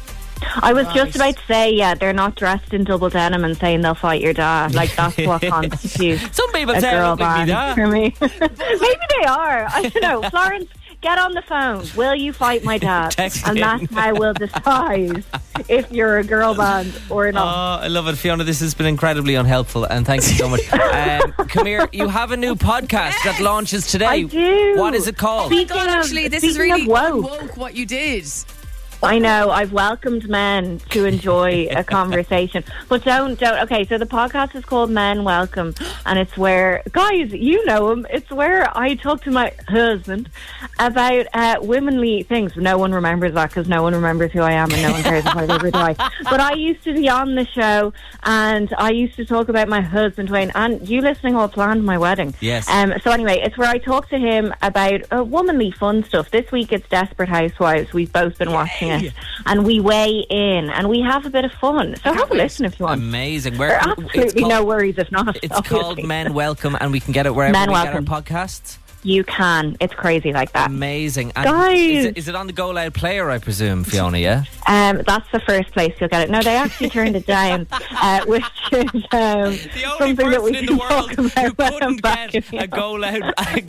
I was just about to say, they're not dressed in double denim and saying they'll fight your dad. Like, that's what constitutes Some people a say girl it like band for me. Maybe they are. I don't know. Florence, get on the phone. Will you fight my dad? And that's how we'll decide if you're a girl band or not. Oh, I love it, Fiona. This has been incredibly unhelpful, and thank you so much. Come here. You have a new podcast that launches today. I do. What is it called? Oh my God, actually, this is really woke. woke what you did. I know, I've welcomed men to enjoy a conversation. But don't. Okay, so the podcast is called Men Welcome, and it's where, guys, you know him, it's where I talk to my husband about womanly things. No one remembers that because no one remembers who I am and no one cares if I live or die. But I used to be on the show and I used to talk about my husband, Wayne, and you listening all planned my wedding. Yes. So anyway, it's where I talk to him about womanly fun stuff. This week it's Desperate Housewives. We've both been watching it, and we weigh in and we have a bit of fun. So have a listen if you want. Amazing. There are absolutely no worries if not. It's obviously. called Men Welcome, and we can get it wherever Men we Welcome. get our podcasts. You can. It's crazy like that. Amazing. And Guys. is it on the Go Loud player, I presume, Fiona, yeah? That's the first place you'll get it. No, they actually turned it down, which is something that we can talk about. Who couldn't get a Go Loud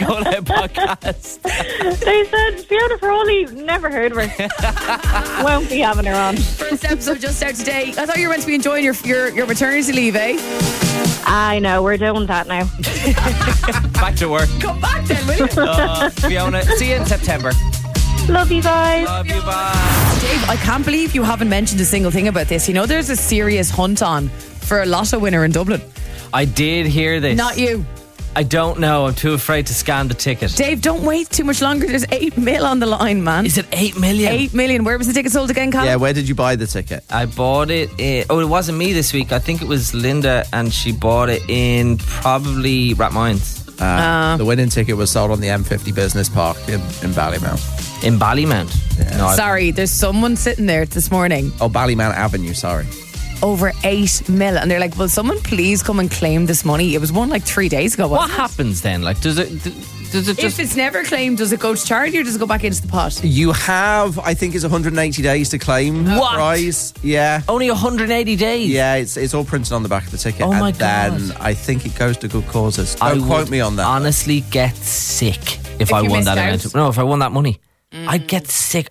podcast. They said, Fiona Frawley, never heard of her. Won't be having her on. First episode just out today. I thought you were meant to be enjoying your maternity leave, eh? I know, we're doing that now. Back to work. Come back then, will you? Fiona, see you in September. Love you guys. Love you, bye. Dave, I can't believe you haven't mentioned a single thing about this. You know, there's a serious hunt on for a lotto winner in Dublin. I did hear this. Not you. I don't know. I'm too afraid to scan the ticket. Dave, don't wait too much longer. There's 8 mil on the line, man. Is it 8 million? 8 million. Where was the ticket sold again, Callum? Yeah, where did you buy the ticket? I bought it in... Oh, it wasn't me this week. I think it was Linda, and she bought it in probably Rathmines. The winning ticket was sold on the M50 Business Park in Ballymount. In Ballymount? Yeah. No, Sorry, there's someone sitting there this morning. Oh, Ballymount Avenue, sorry. Over 8 mil. And they're like, will someone please come and claim this money? It was won like 3 days ago. What happens then? Like, does it just... If it's never claimed, does it go to charity or does it go back into the pot? You have, I think it's 180 days to claim the What? prize. Yeah. Only 180 days? Yeah, it's all printed on the back of the ticket. Oh my and then God. I think it goes to good causes. I Don't quote would me on that. honestly get sick if I you won that missed amount. No, if I won that money. I'd get sick.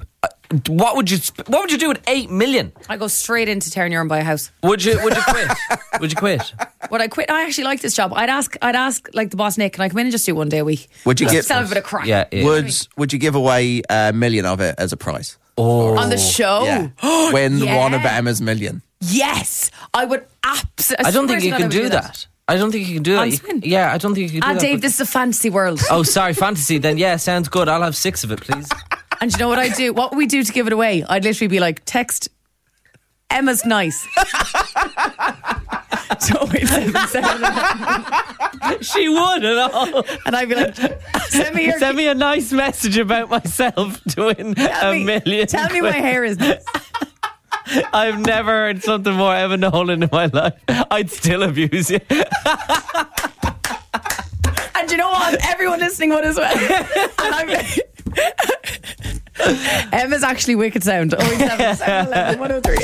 What would you do with 8 million? I go straight into Terranure and buy a house. Would you quit? Would you quit? Would I quit? I actually like this job. I'd ask like the boss, Nick, can I come in and just do 1 day a week? Would you Just give- have a bit of crack? Yeah. Would you give away $1 million of it as a prize? Oh. On the show? Yeah. Win Yeah. one of Emma's million. Yes, I would absolutely. I don't think you can do that. I don't think you can do On that. spin? Yeah, I don't think you can do that. Dave, but- this is a fantasy world. Oh, sorry, fantasy. Then yeah, sounds good. I'll have 6 of it, please. And you know what I'd do? What would we do to give it away? I'd literally be like, text Emma's nice. So She would at all. and I'd be like, send me a nice message about myself to win $1 million. Tell me my hair is nice. I've never heard something more Emma Nolan in my life. I'd still abuse you. And you know what? Everyone listening would as well. Emma's actually wicked sound. 087 103.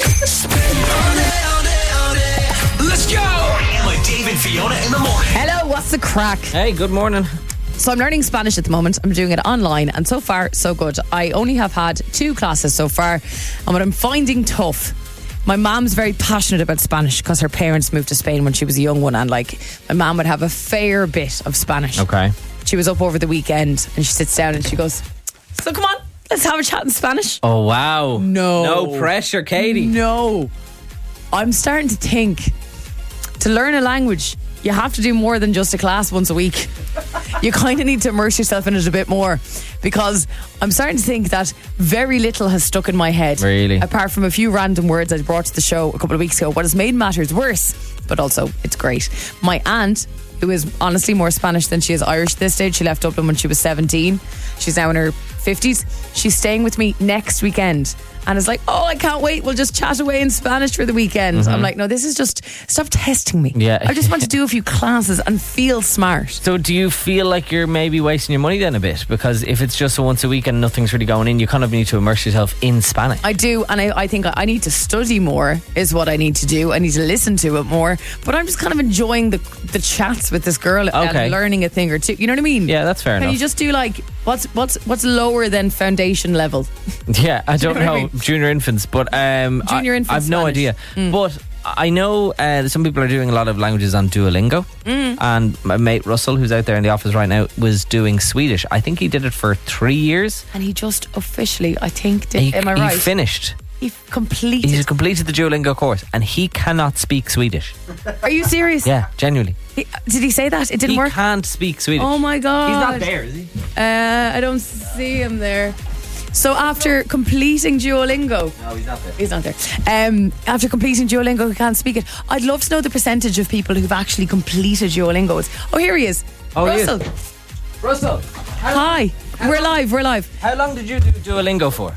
Let's go! Emma, Dave and Fiona in the morning. Hello, what's the crack? Hey, good morning. So I'm learning Spanish at the moment. I'm doing it online, and so far, so good. I only have had 2 classes so far, and what I'm finding tough, my mom's very passionate about Spanish because her parents moved to Spain when she was a young one, and like my mom would have a fair bit of Spanish. Okay. She was up over the weekend, and she sits down and she goes, so come on, let's have a chat in Spanish. Oh, wow. No pressure, Katie. No. I'm starting to think, to learn a language, you have to do more than just a class once a week. You kind of need to immerse yourself in it a bit more, because I'm starting to think that very little has stuck in my head. Really? Apart from a few random words I brought to the show a couple of weeks ago. What has made matters worse, but also it's great. My aunt, who is honestly more Spanish than she is Irish at this stage, she left Dublin when she was 17. She's now in her 50s. She's staying with me next weekend. And is like, oh, I can't wait. We'll just chat away in Spanish for the weekend. I'm like, no, this is just, stop testing me. Yeah. I just want to do a few classes and feel smart. So do you feel like you're maybe wasting your money then a bit? Because if it's just a once a week and nothing's really going in, you kind of need to immerse yourself in Spanish. I do, and I think I need to study more is what I need to do. I need to listen to it more. But I'm just kind of enjoying the chats with this girl and learning a thing or two. You know what I mean? Yeah, that's fair enough. Can you just do like, what's lower than foundation level? Yeah, I don't You know know. what I mean? Junior infants, but Junior infants I've no Spanish. idea. But I know some people are doing a lot of languages on Duolingo, and my mate Russell, who's out there in the office right now, was doing Swedish. I think he did it for 3 years. And he just officially, I think, am I right? He finished. He completed. He's completed the Duolingo course, and he cannot speak Swedish. Are you serious? Yeah, genuinely. Did he say that? It didn't work? He can't speak Swedish. Oh my God. He's not there, is he? I don't see him there. So after completing Duolingo... No, he's not there. He's not there. After completing Duolingo, he can't speak it. I'd love to know the percentage of people who've actually completed Duolingo. Oh, here he is. Oh, Russell. he is. Russell. Hi. We're live. How long did you do Duolingo for?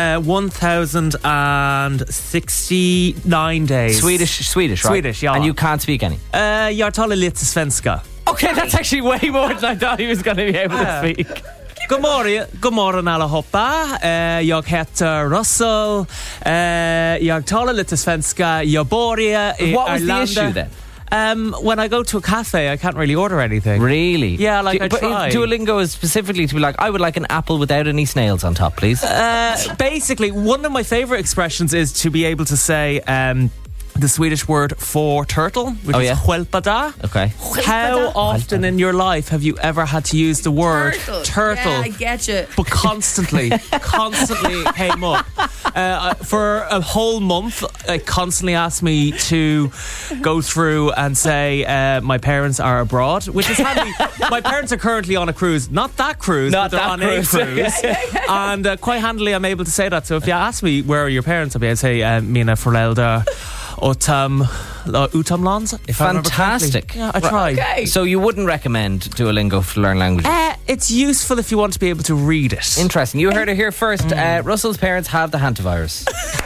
1,069 days. Swedish, right? Swedish, yeah. And you can't speak any? Jag talar lite svenska. Okay, that's actually way more than I thought he was going to be able to speak. God morgon allihopa. Jag heter Russell. Jag talar lite svenska. Jag bor i Irlanda. What was the issue then? When I go to a cafe, I can't really order anything. Really? Yeah, like I try. Duolingo is specifically to be like, I would like an apple without any snails on top, please. Basically, one of my favourite expressions is to be able to say the Swedish word for turtle, which is skälpada. Okay. How often in your life have you ever had to use the word turtle? Yeah, I get you. But constantly came up. For a whole month, it constantly asked me to go through and say my parents are abroad, which is handy. My parents are currently on a cruise. Not that cruise, but they're on a cruise. And quite handily, I'm able to say that. So if you ask me, where are your parents? I'll be able to say, mina föräldrar utomlands. Fantastic. Yeah, I try. Okay. So you wouldn't recommend Duolingo to learn languages? It's useful if you want to be able to read it. Interesting. You heard it here first. Russell's parents have the hantavirus.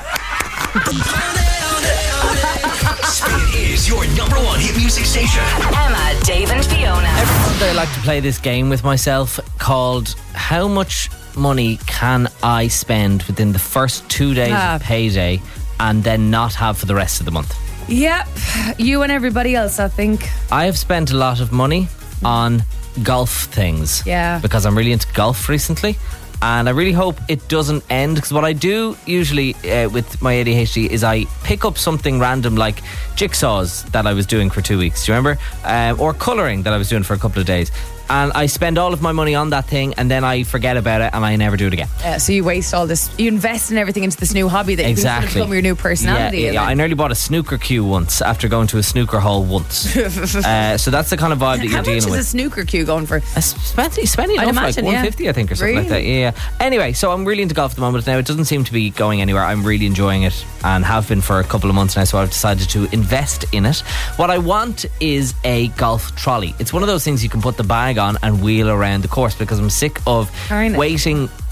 Spin is your number one hit music station. Emma, Dave and Fiona. Every month I like to play this game with myself called How Much Money Can I Spend Within the First 2 days of payday and then not have for the rest of the month. Yep. You and everybody else, I think. I have spent a lot of money on golf things. Yeah. Because I'm really into golf recently. And I really hope it doesn't end, because what I do usually with my ADHD is I pick up something random like jigsaws that I was doing for 2 weeks, do you remember? Or colouring that I was doing for a couple of days. And I spend all of my money on that thing and then I forget about it and I never do it again. So you waste all this, you invest in everything into this new hobby that you think is going to become your new personality. Yeah, I nearly bought a snooker cue once after going to a snooker hall once. So that's the kind of vibe that you're dealing with. How much is a snooker cue going for? Spending enough, like 150 I think, or something like that. Yeah. Anyway, so I'm really into golf at the moment now. It doesn't seem to be going anywhere. I'm really enjoying it and have been for a couple of months now, so I've decided to invest in it. What I want is a golf trolley. It's one of those things you can put the bag on and wheel around the course, because I'm sick of waiting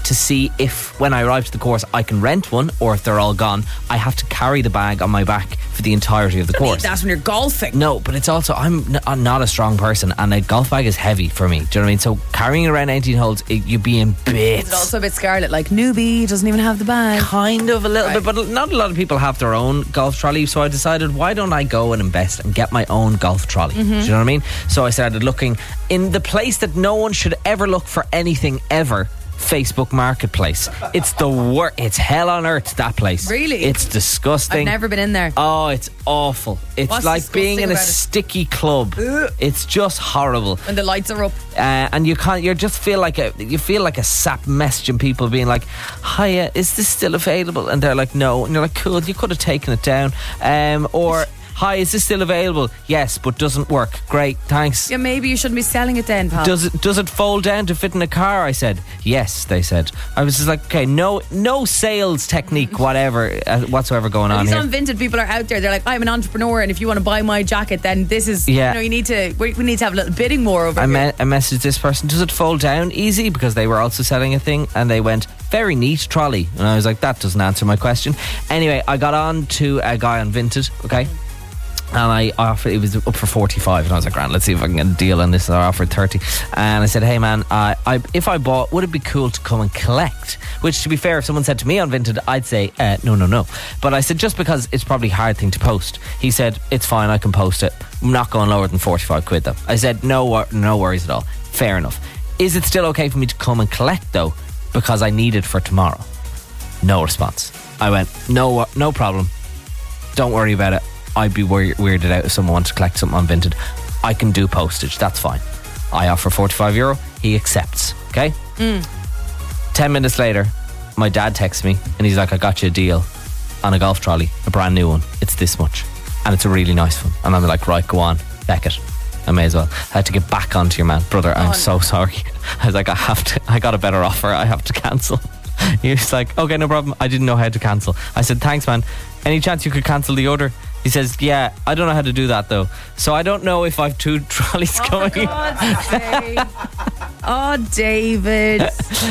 to see if when I arrive to the course I can rent one, or if they're all gone, I have to carry the bag on my back for the entirety of the course. That's when you're golfing. No, but it's also, I'm not a strong person, and a golf bag is heavy for me. Do you know what I mean? So carrying around 18 holes, you'd be in bits. Is it also a bit Scarlet, like newbie, doesn't even have the bag? Kind of a little bit, but not a lot of people have their own golf trolley. So I decided, why don't I go and invest and get my own golf trolley? Do you know what I mean? So I started looking in the place that no one should ever look for anything ever. Facebook Marketplace. It's the worst. It's hell on earth, that place. Really? It's disgusting. I've never been in there. Oh, it's awful. It's What's like being in a disgusting about it? sticky club. Ugh. It's just horrible. When the lights are up. And you just feel like a sap messaging people, being like, hiya, is this still available? And they're like, no. And you're like, cool, you could have taken it down. Or hi, is this still available? Yes, but doesn't work. Great, thanks. Yeah, maybe you shouldn't be selling it then, pal. Does it fold down to fit in a car? I said yes. They said. I was just like, okay, no sales technique whatsoever going on here. Some Vinted people are out there. They're like, I'm an entrepreneur, and if you want to buy my jacket, then this is. Yeah. You need to. We need to have a little bidding more over here. I messaged this person. Does it fold down easy? Because they were also selling a thing, and they went, very neat trolley. And I was like, that doesn't answer my question. Anyway, I got on to a guy on Vinted. Okay. And I offered, it was up for 45, and I was like, grand, let's see if I can get a deal on this. So I offered 30, and I said, hey man, if I bought, would it be cool to come and collect? Which, to be fair, if someone said to me on Vinted, I'd say no. But I said, just because it's probably a hard thing to post. He said, it's fine, I can post it. I'm not going lower than 45 quid though. I said, no worries at all. Fair enough. Is it still okay for me to come and collect though, because I need it for tomorrow? No response. I went, no problem, don't worry about it. I'd be weirded out if someone wanted to collect something on Vinted. I can do postage, that's fine. I offer €45, he accepts. Okay? 10 minutes later, my dad texts me and he's like, I got you a deal on a golf trolley, a brand new one. It's this much, and it's a really nice one. And I'm like, right, go on, feck it, I may as well. I had to get back onto your man. Brother, I'm so sorry. I was like, I got a better offer, I have to cancel. He was like, okay, no problem. I didn't know how to cancel. I said, thanks man, any chance you could cancel the order? He says, yeah, I don't know how to do that though, so I don't know if I've 2 trolleys coming. For God's sake. Oh, David.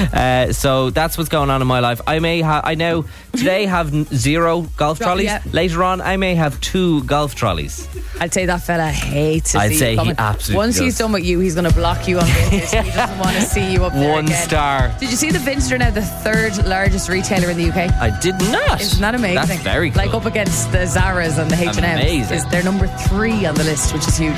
So that's what's going on in my life. I now today have 0 golf trolleys. Yeah. Later on, I may have 2 golf trolleys. I'd say that fella hates to I'd see say you coming. he absolutely Once does. he's done with you, he's going to block you on Vinted. He doesn't want to see you up there 1 again. star. Did you see the Vinted are now the 3rd largest retailer in the UK? I did not. Isn't that amazing? That's very cool. Like up against the Zara's and the H&M's. Amazing. They're number 3 on the list, which is huge.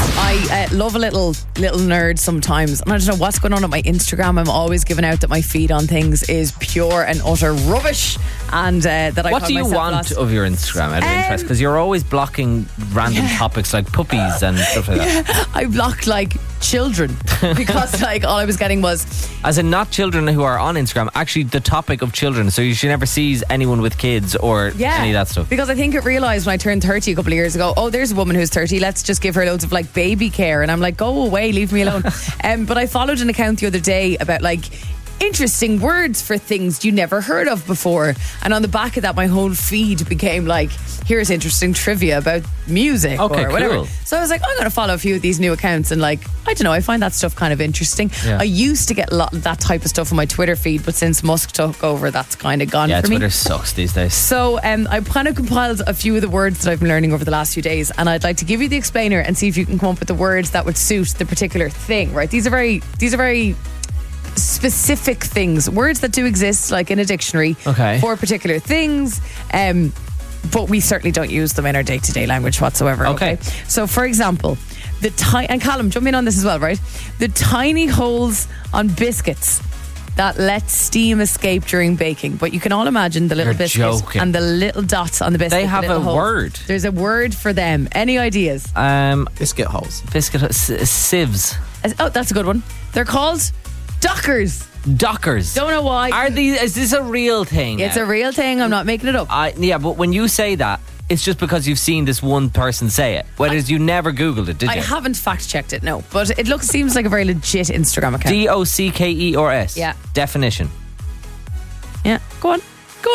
I love a little nerd sometimes, and I don't know what's going on at my Instagram. I'm always giving out that my feed on things is pure and utter rubbish, and that I What call do you myself want lost. of your Instagram out of interest? Because you're always blocking random topics like puppies and stuff like that. I blocked like children because like all I was getting was As in, not children who are on Instagram, actually the topic of children. So you should never see anyone with kids or any of that stuff. Because I think it realised when I turned 30 a couple of years ago, oh, there's a woman who's 30, let's just give her loads of like baby care. And I'm like, go away, leave me alone. But I followed an account the other day about like interesting words for things you never heard of before, and on the back of that my whole feed became like, here's interesting trivia about music Okay, or whatever. cool. So I was like, I'm going to follow a few of these new accounts, and like, I don't know, I find that stuff kind of interesting. Yeah. I used to get a lot of that type of stuff on my Twitter feed, but since Musk took over, that's kind of gone Yeah, for Twitter me. sucks these days. So I kind of compiled a few of the words that I've been learning over the last few days, and I'd like to give you the explainer and see if you can come up with the words that would suit the particular thing, right? These are very specific things, words that do exist like in a dictionary Okay. for particular things, but we certainly don't use them in our day-to-day language whatsoever. Okay. So for example, and Callum, jump in on this as well, right? The tiny holes on biscuits that let steam escape during baking. But you can all imagine the little You're biscuit joking. and the little dots on the biscuit. They have the little a holes. word. There's a word for them. Any ideas? Biscuit holes. Sieves. Oh, that's a good one. They're called Dockers. Dockers. Don't know why. Is this a real thing? It's a real thing. I'm not making it up. Yeah, but when you say that, it's just because you've seen this one person say it. Whereas you never Googled it, did I you? haven't fact checked it, no. But it seems like a very legit Instagram account. Dockers. Yeah. Definition. Yeah, go on.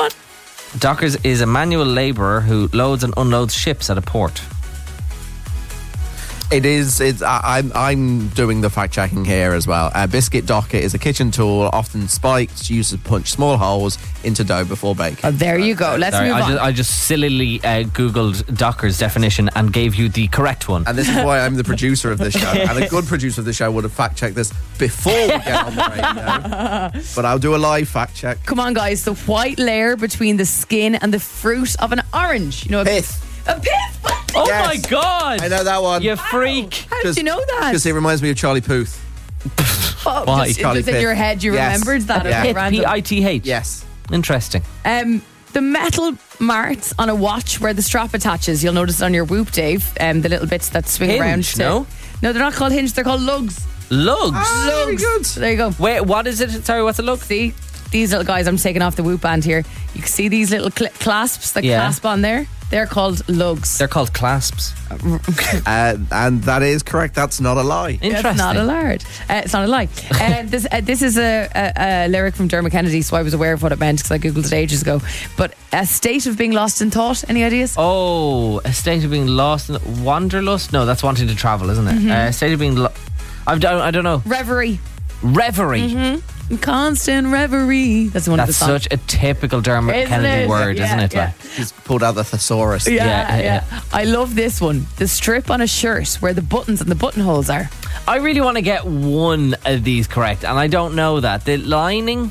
Dockers is a manual labourer who loads and unloads ships at a port. It is. I'm doing the fact checking here as well. Biscuit docker is a kitchen tool, often spiked, used to punch small holes into dough before baking. Oh, there you go. Let's move on. I just sillily googled Docker's definition and gave you the correct one. And this is why I'm the producer of this show. And a good producer of the show would have fact checked this before we get on the radio. But I'll do a live fact check. Come on, guys. The white layer between the skin and the fruit of an orange. You know, Pith. A pith. Oh Yes. my God! I know that one. You freak. How did you know that? Because it reminds me of Charlie Puth. Oh, Why? just Charlie in Pith. your head, you Yes. remembered that. Yeah. Okay, Pith, random. P-I-T-H. Yes. Interesting. The metal marks on a watch where the strap attaches. You'll notice on your Whoop, Dave. The little bits that swing Hinge, around. To, no? No, they're not called hinge. They're called lugs. Lugs. Very good. There you go. Wait, what is it? Sorry, what's a lug? See, these little guys, I'm taking off the Whoop band here. You can see these little clasps that Yeah. clasp on there. They're called lugs. They're called clasps. And that is correct. That's not a lie. Interesting. It's not a lie. It's not a lie. This is a lyric from Dermot Kennedy, so I was aware of what it meant because I googled it ages ago. But a state of being lost in thought. Any ideas? Oh, a state of being lost in wanderlust? No, that's wanting to travel, isn't it? A state of being I don't know. Reverie. Reverie. Constant reverie. That's one of the That's songs. such a typical Dermot Isn't Kennedy it? word, Yeah, isn't it? yeah. Like, He's pulled out the thesaurus. Yeah. I love this one. The strip on a shirt where the buttons and the buttonholes are. I really want to get one of these correct, and I don't know that. The lining,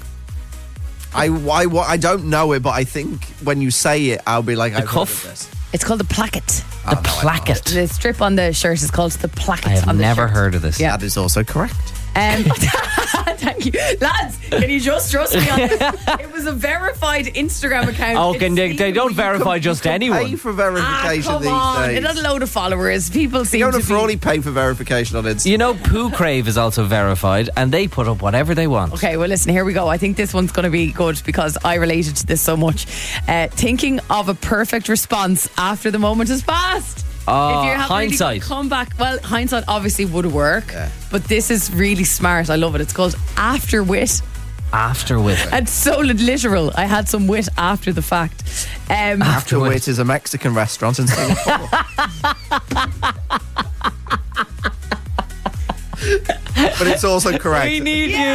I don't know it, but I think when you say it, I'll be like, I've cuff? heard of this. It's called the placket. the placket. The strip on the shirt is called the placket. I have on the never shirt. heard of this. Yeah. That is also correct. Thank you, lads. Can you just trust me on this? It was a verified Instagram account. Oh, It's can they Stephen, don't you verify could- just Pay anyone. for verification come these on. days. It has a load of followers. People seem You to don't be. only pay for verification on Instagram. You know, Poo Crave is also verified, and they put up whatever they want. Okay, well, listen, here we go. I think this one's going to be good because I related to this so much. Thinking of a perfect response after the moment has passed. If you have really hindsight. good comeback, well, hindsight obviously would work, but this is really smart. I love it. It's called after wit. After wit. It's so literal. I had some wit after the fact. After Wit is a Mexican restaurant in Singapore. But it's also correct. We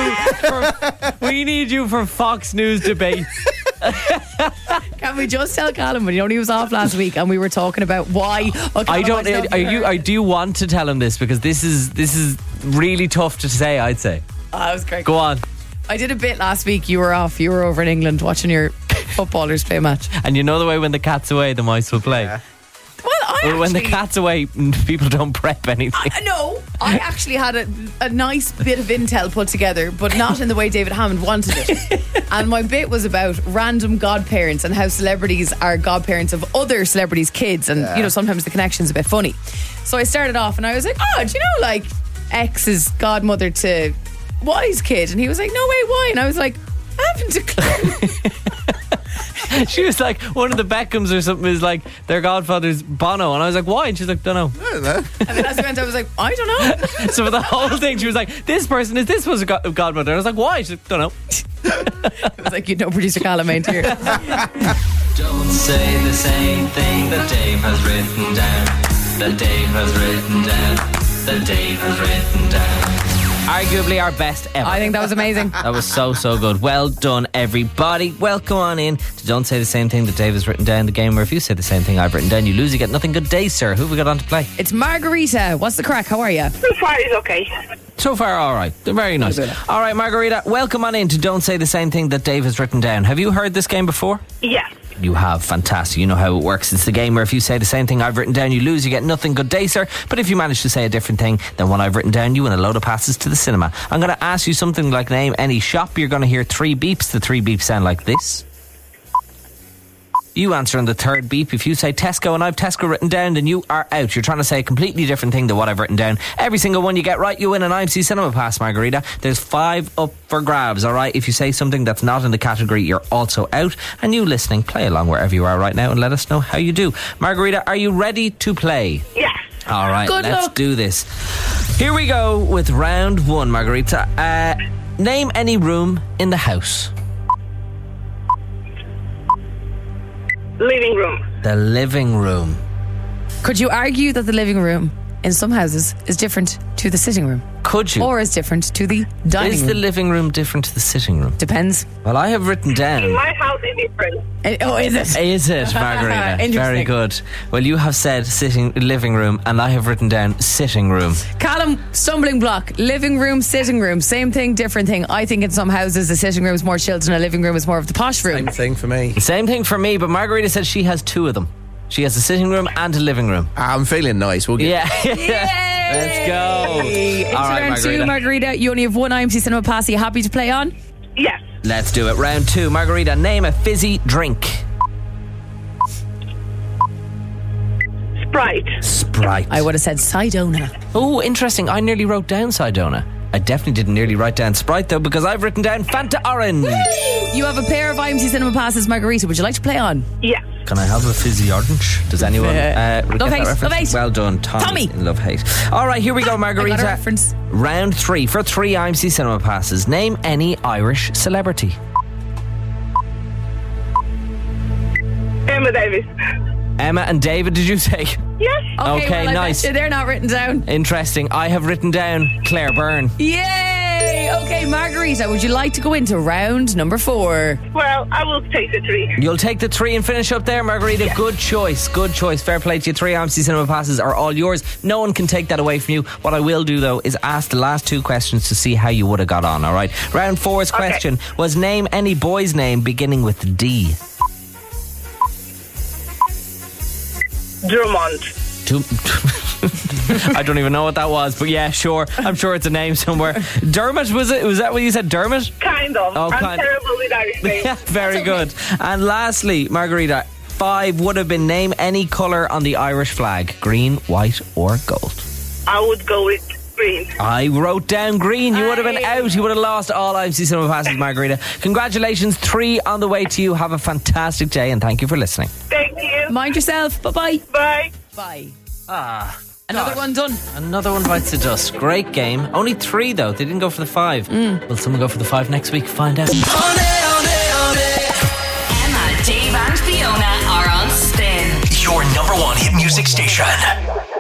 need you for Fox News debate. Can we just tell Callum when he only was off last week and we were talking about why? I don't. Do you want to tell him this because this is really tough to say? I'd say. Oh, that was great. Go on. I did a bit last week. You were off. You were over in England watching your footballers play a match. And you know the way when the cat's away, the mice will play. Yeah. Well, When the cat's away, people don't prep anything. No, I actually had a nice bit of intel put together, but not in the way David Hammond wanted it. And my bit was about random godparents and how celebrities are godparents of other celebrities' kids, and you know sometimes the connection's a bit funny. So I started off and I was like, "Oh, do you know like X is godmother to Y's kid?" And he was like, "No way, why?" And I was like, "I haven't a clue." She was like, one of the Beckhams or something is like their godfather's Bono, and I was like, why? And she's like, don't know. I don't know. And then as we went, I was like, "I don't know." So for the whole thing, she was like, this person is this was a godmother. And I was like, why? She's like, don't know. It was like, "You know, producer Callum ain't here." Don't say the same thing that Dave has written down. That Dave has written down. That Dave has written down. Arguably our best ever. I think that was amazing. That was so good. Well done, everybody. Welcome on in to Don't Say the Same Thing That Dave has written down, the game where if you say the same thing I've written down, you lose, you get nothing. Good day, sir. Who have we got on to play? It's Margarita. What's the crack? How are you? So far, it's okay. So far, all right. Very nice. All right, Margarita, welcome on in to Don't Say the Same Thing That Dave has written down. Have you heard this game before? Yeah. You have. Fantastic. You know how it works. It's the game where if you say the same thing I've written down, you lose, you get nothing. Good day, sir. But if you manage to say a different thing than what I've written down, you win a load of passes to the cinema. I'm going to ask you something like name any shop. You're going to hear 3 beeps. The 3 beeps sound like this. You answer on the 3rd beep. If you say Tesco and I've Tesco written down, then you are out. You're trying to say a completely different thing than what I've written down. Every single one you get right, you win an IMC Cinema Pass, Margarita. There's 5 up for grabs, all right? If you say something that's not in the category, you're also out. And you listening, play along wherever you are right now and let us know how you do. Margarita, are you ready to play? Yes. All right, Good let's luck. do this. Here we go with round 1, Margarita. Name any room in the house. Living room. The living room. Could you argue that the living room in some houses is different to the sitting room. Could you? Or is different to the dining Is room. the living room different to the sitting room? Depends. Well, I have written In down. my house, it's different. Oh, is it? Is it, Margarita? Interesting. Very good. Well, you have said living room, and I have written down sitting room. Callum, stumbling block. Living room, sitting room. Same thing, different thing. I think in some houses the sitting room is more chilled and a living room is more of the posh room. Same thing for me. Same thing for me, but Margarita said she has two of them. She has a sitting room and a living room. I'm feeling nice. We'll get Yeah. Let's go. Into All right, round Margarita. two, Margarita. You only have one IMC Cinema Pass. Are you happy to play on? Yes. Let's do it. Round two. Margarita, name a fizzy drink. Sprite. I would have said Sidona. Oh, interesting. I nearly wrote down Sidona. I definitely didn't nearly write down Sprite, though, because I've written down Fanta Orange. You have a pair of IMC Cinema Passes, Margarita. Would you like to play on? Yes. Can I have a fizzy orange? Does anyone get that Love hate, reference? love hate. Well done, Tommy. Love hate. All right, here we go, Margarita. I got a reference. Round three for 3 IMC Cinema Passes. Name any Irish celebrity. Emma Davis. Emma and David, did you say? Yes. Okay, well, I nice. bet you they're not written down. Interesting. I have written down Claire Byrne. Yay! Okay, Margarita, would you like to go into round number 4? Well, I will take the 3. You'll take the 3 and finish up there, Margarita. Yes. Good choice. Good choice. Fair play to you. 3 IMC Cinema Passes are all yours. No one can take that away from you. What I will do, though, is ask the last 2 questions to see how you would have got on, all right? Round 4's question was name any boy's name beginning with D. Drummond. I don't even know what that was, but yeah, sure. I'm sure it's a name somewhere. Dermot, was it? Was that what you said, Dermot? Kind of. Oh, I'm terrible with Irish names. Yeah, very good. And lastly, Margarita, 5 would have been name any colour on the Irish flag. Green, white or gold. I would go with green. I wrote down green. You would have been out. You would have lost all IMC Cinema Passes, Margarita. Congratulations. 3 on the way to you. Have a fantastic day and thank you for listening. Thank you. Mind yourself. Bye-bye. Bye. Bye. Another one done. Another one bites the dust. Great game. Only 3 though. They didn't go for the 5. Will someone go for the 5 next week? Find out. Emma, Dave and Fiona are on Spin. Your number 1 hit music station.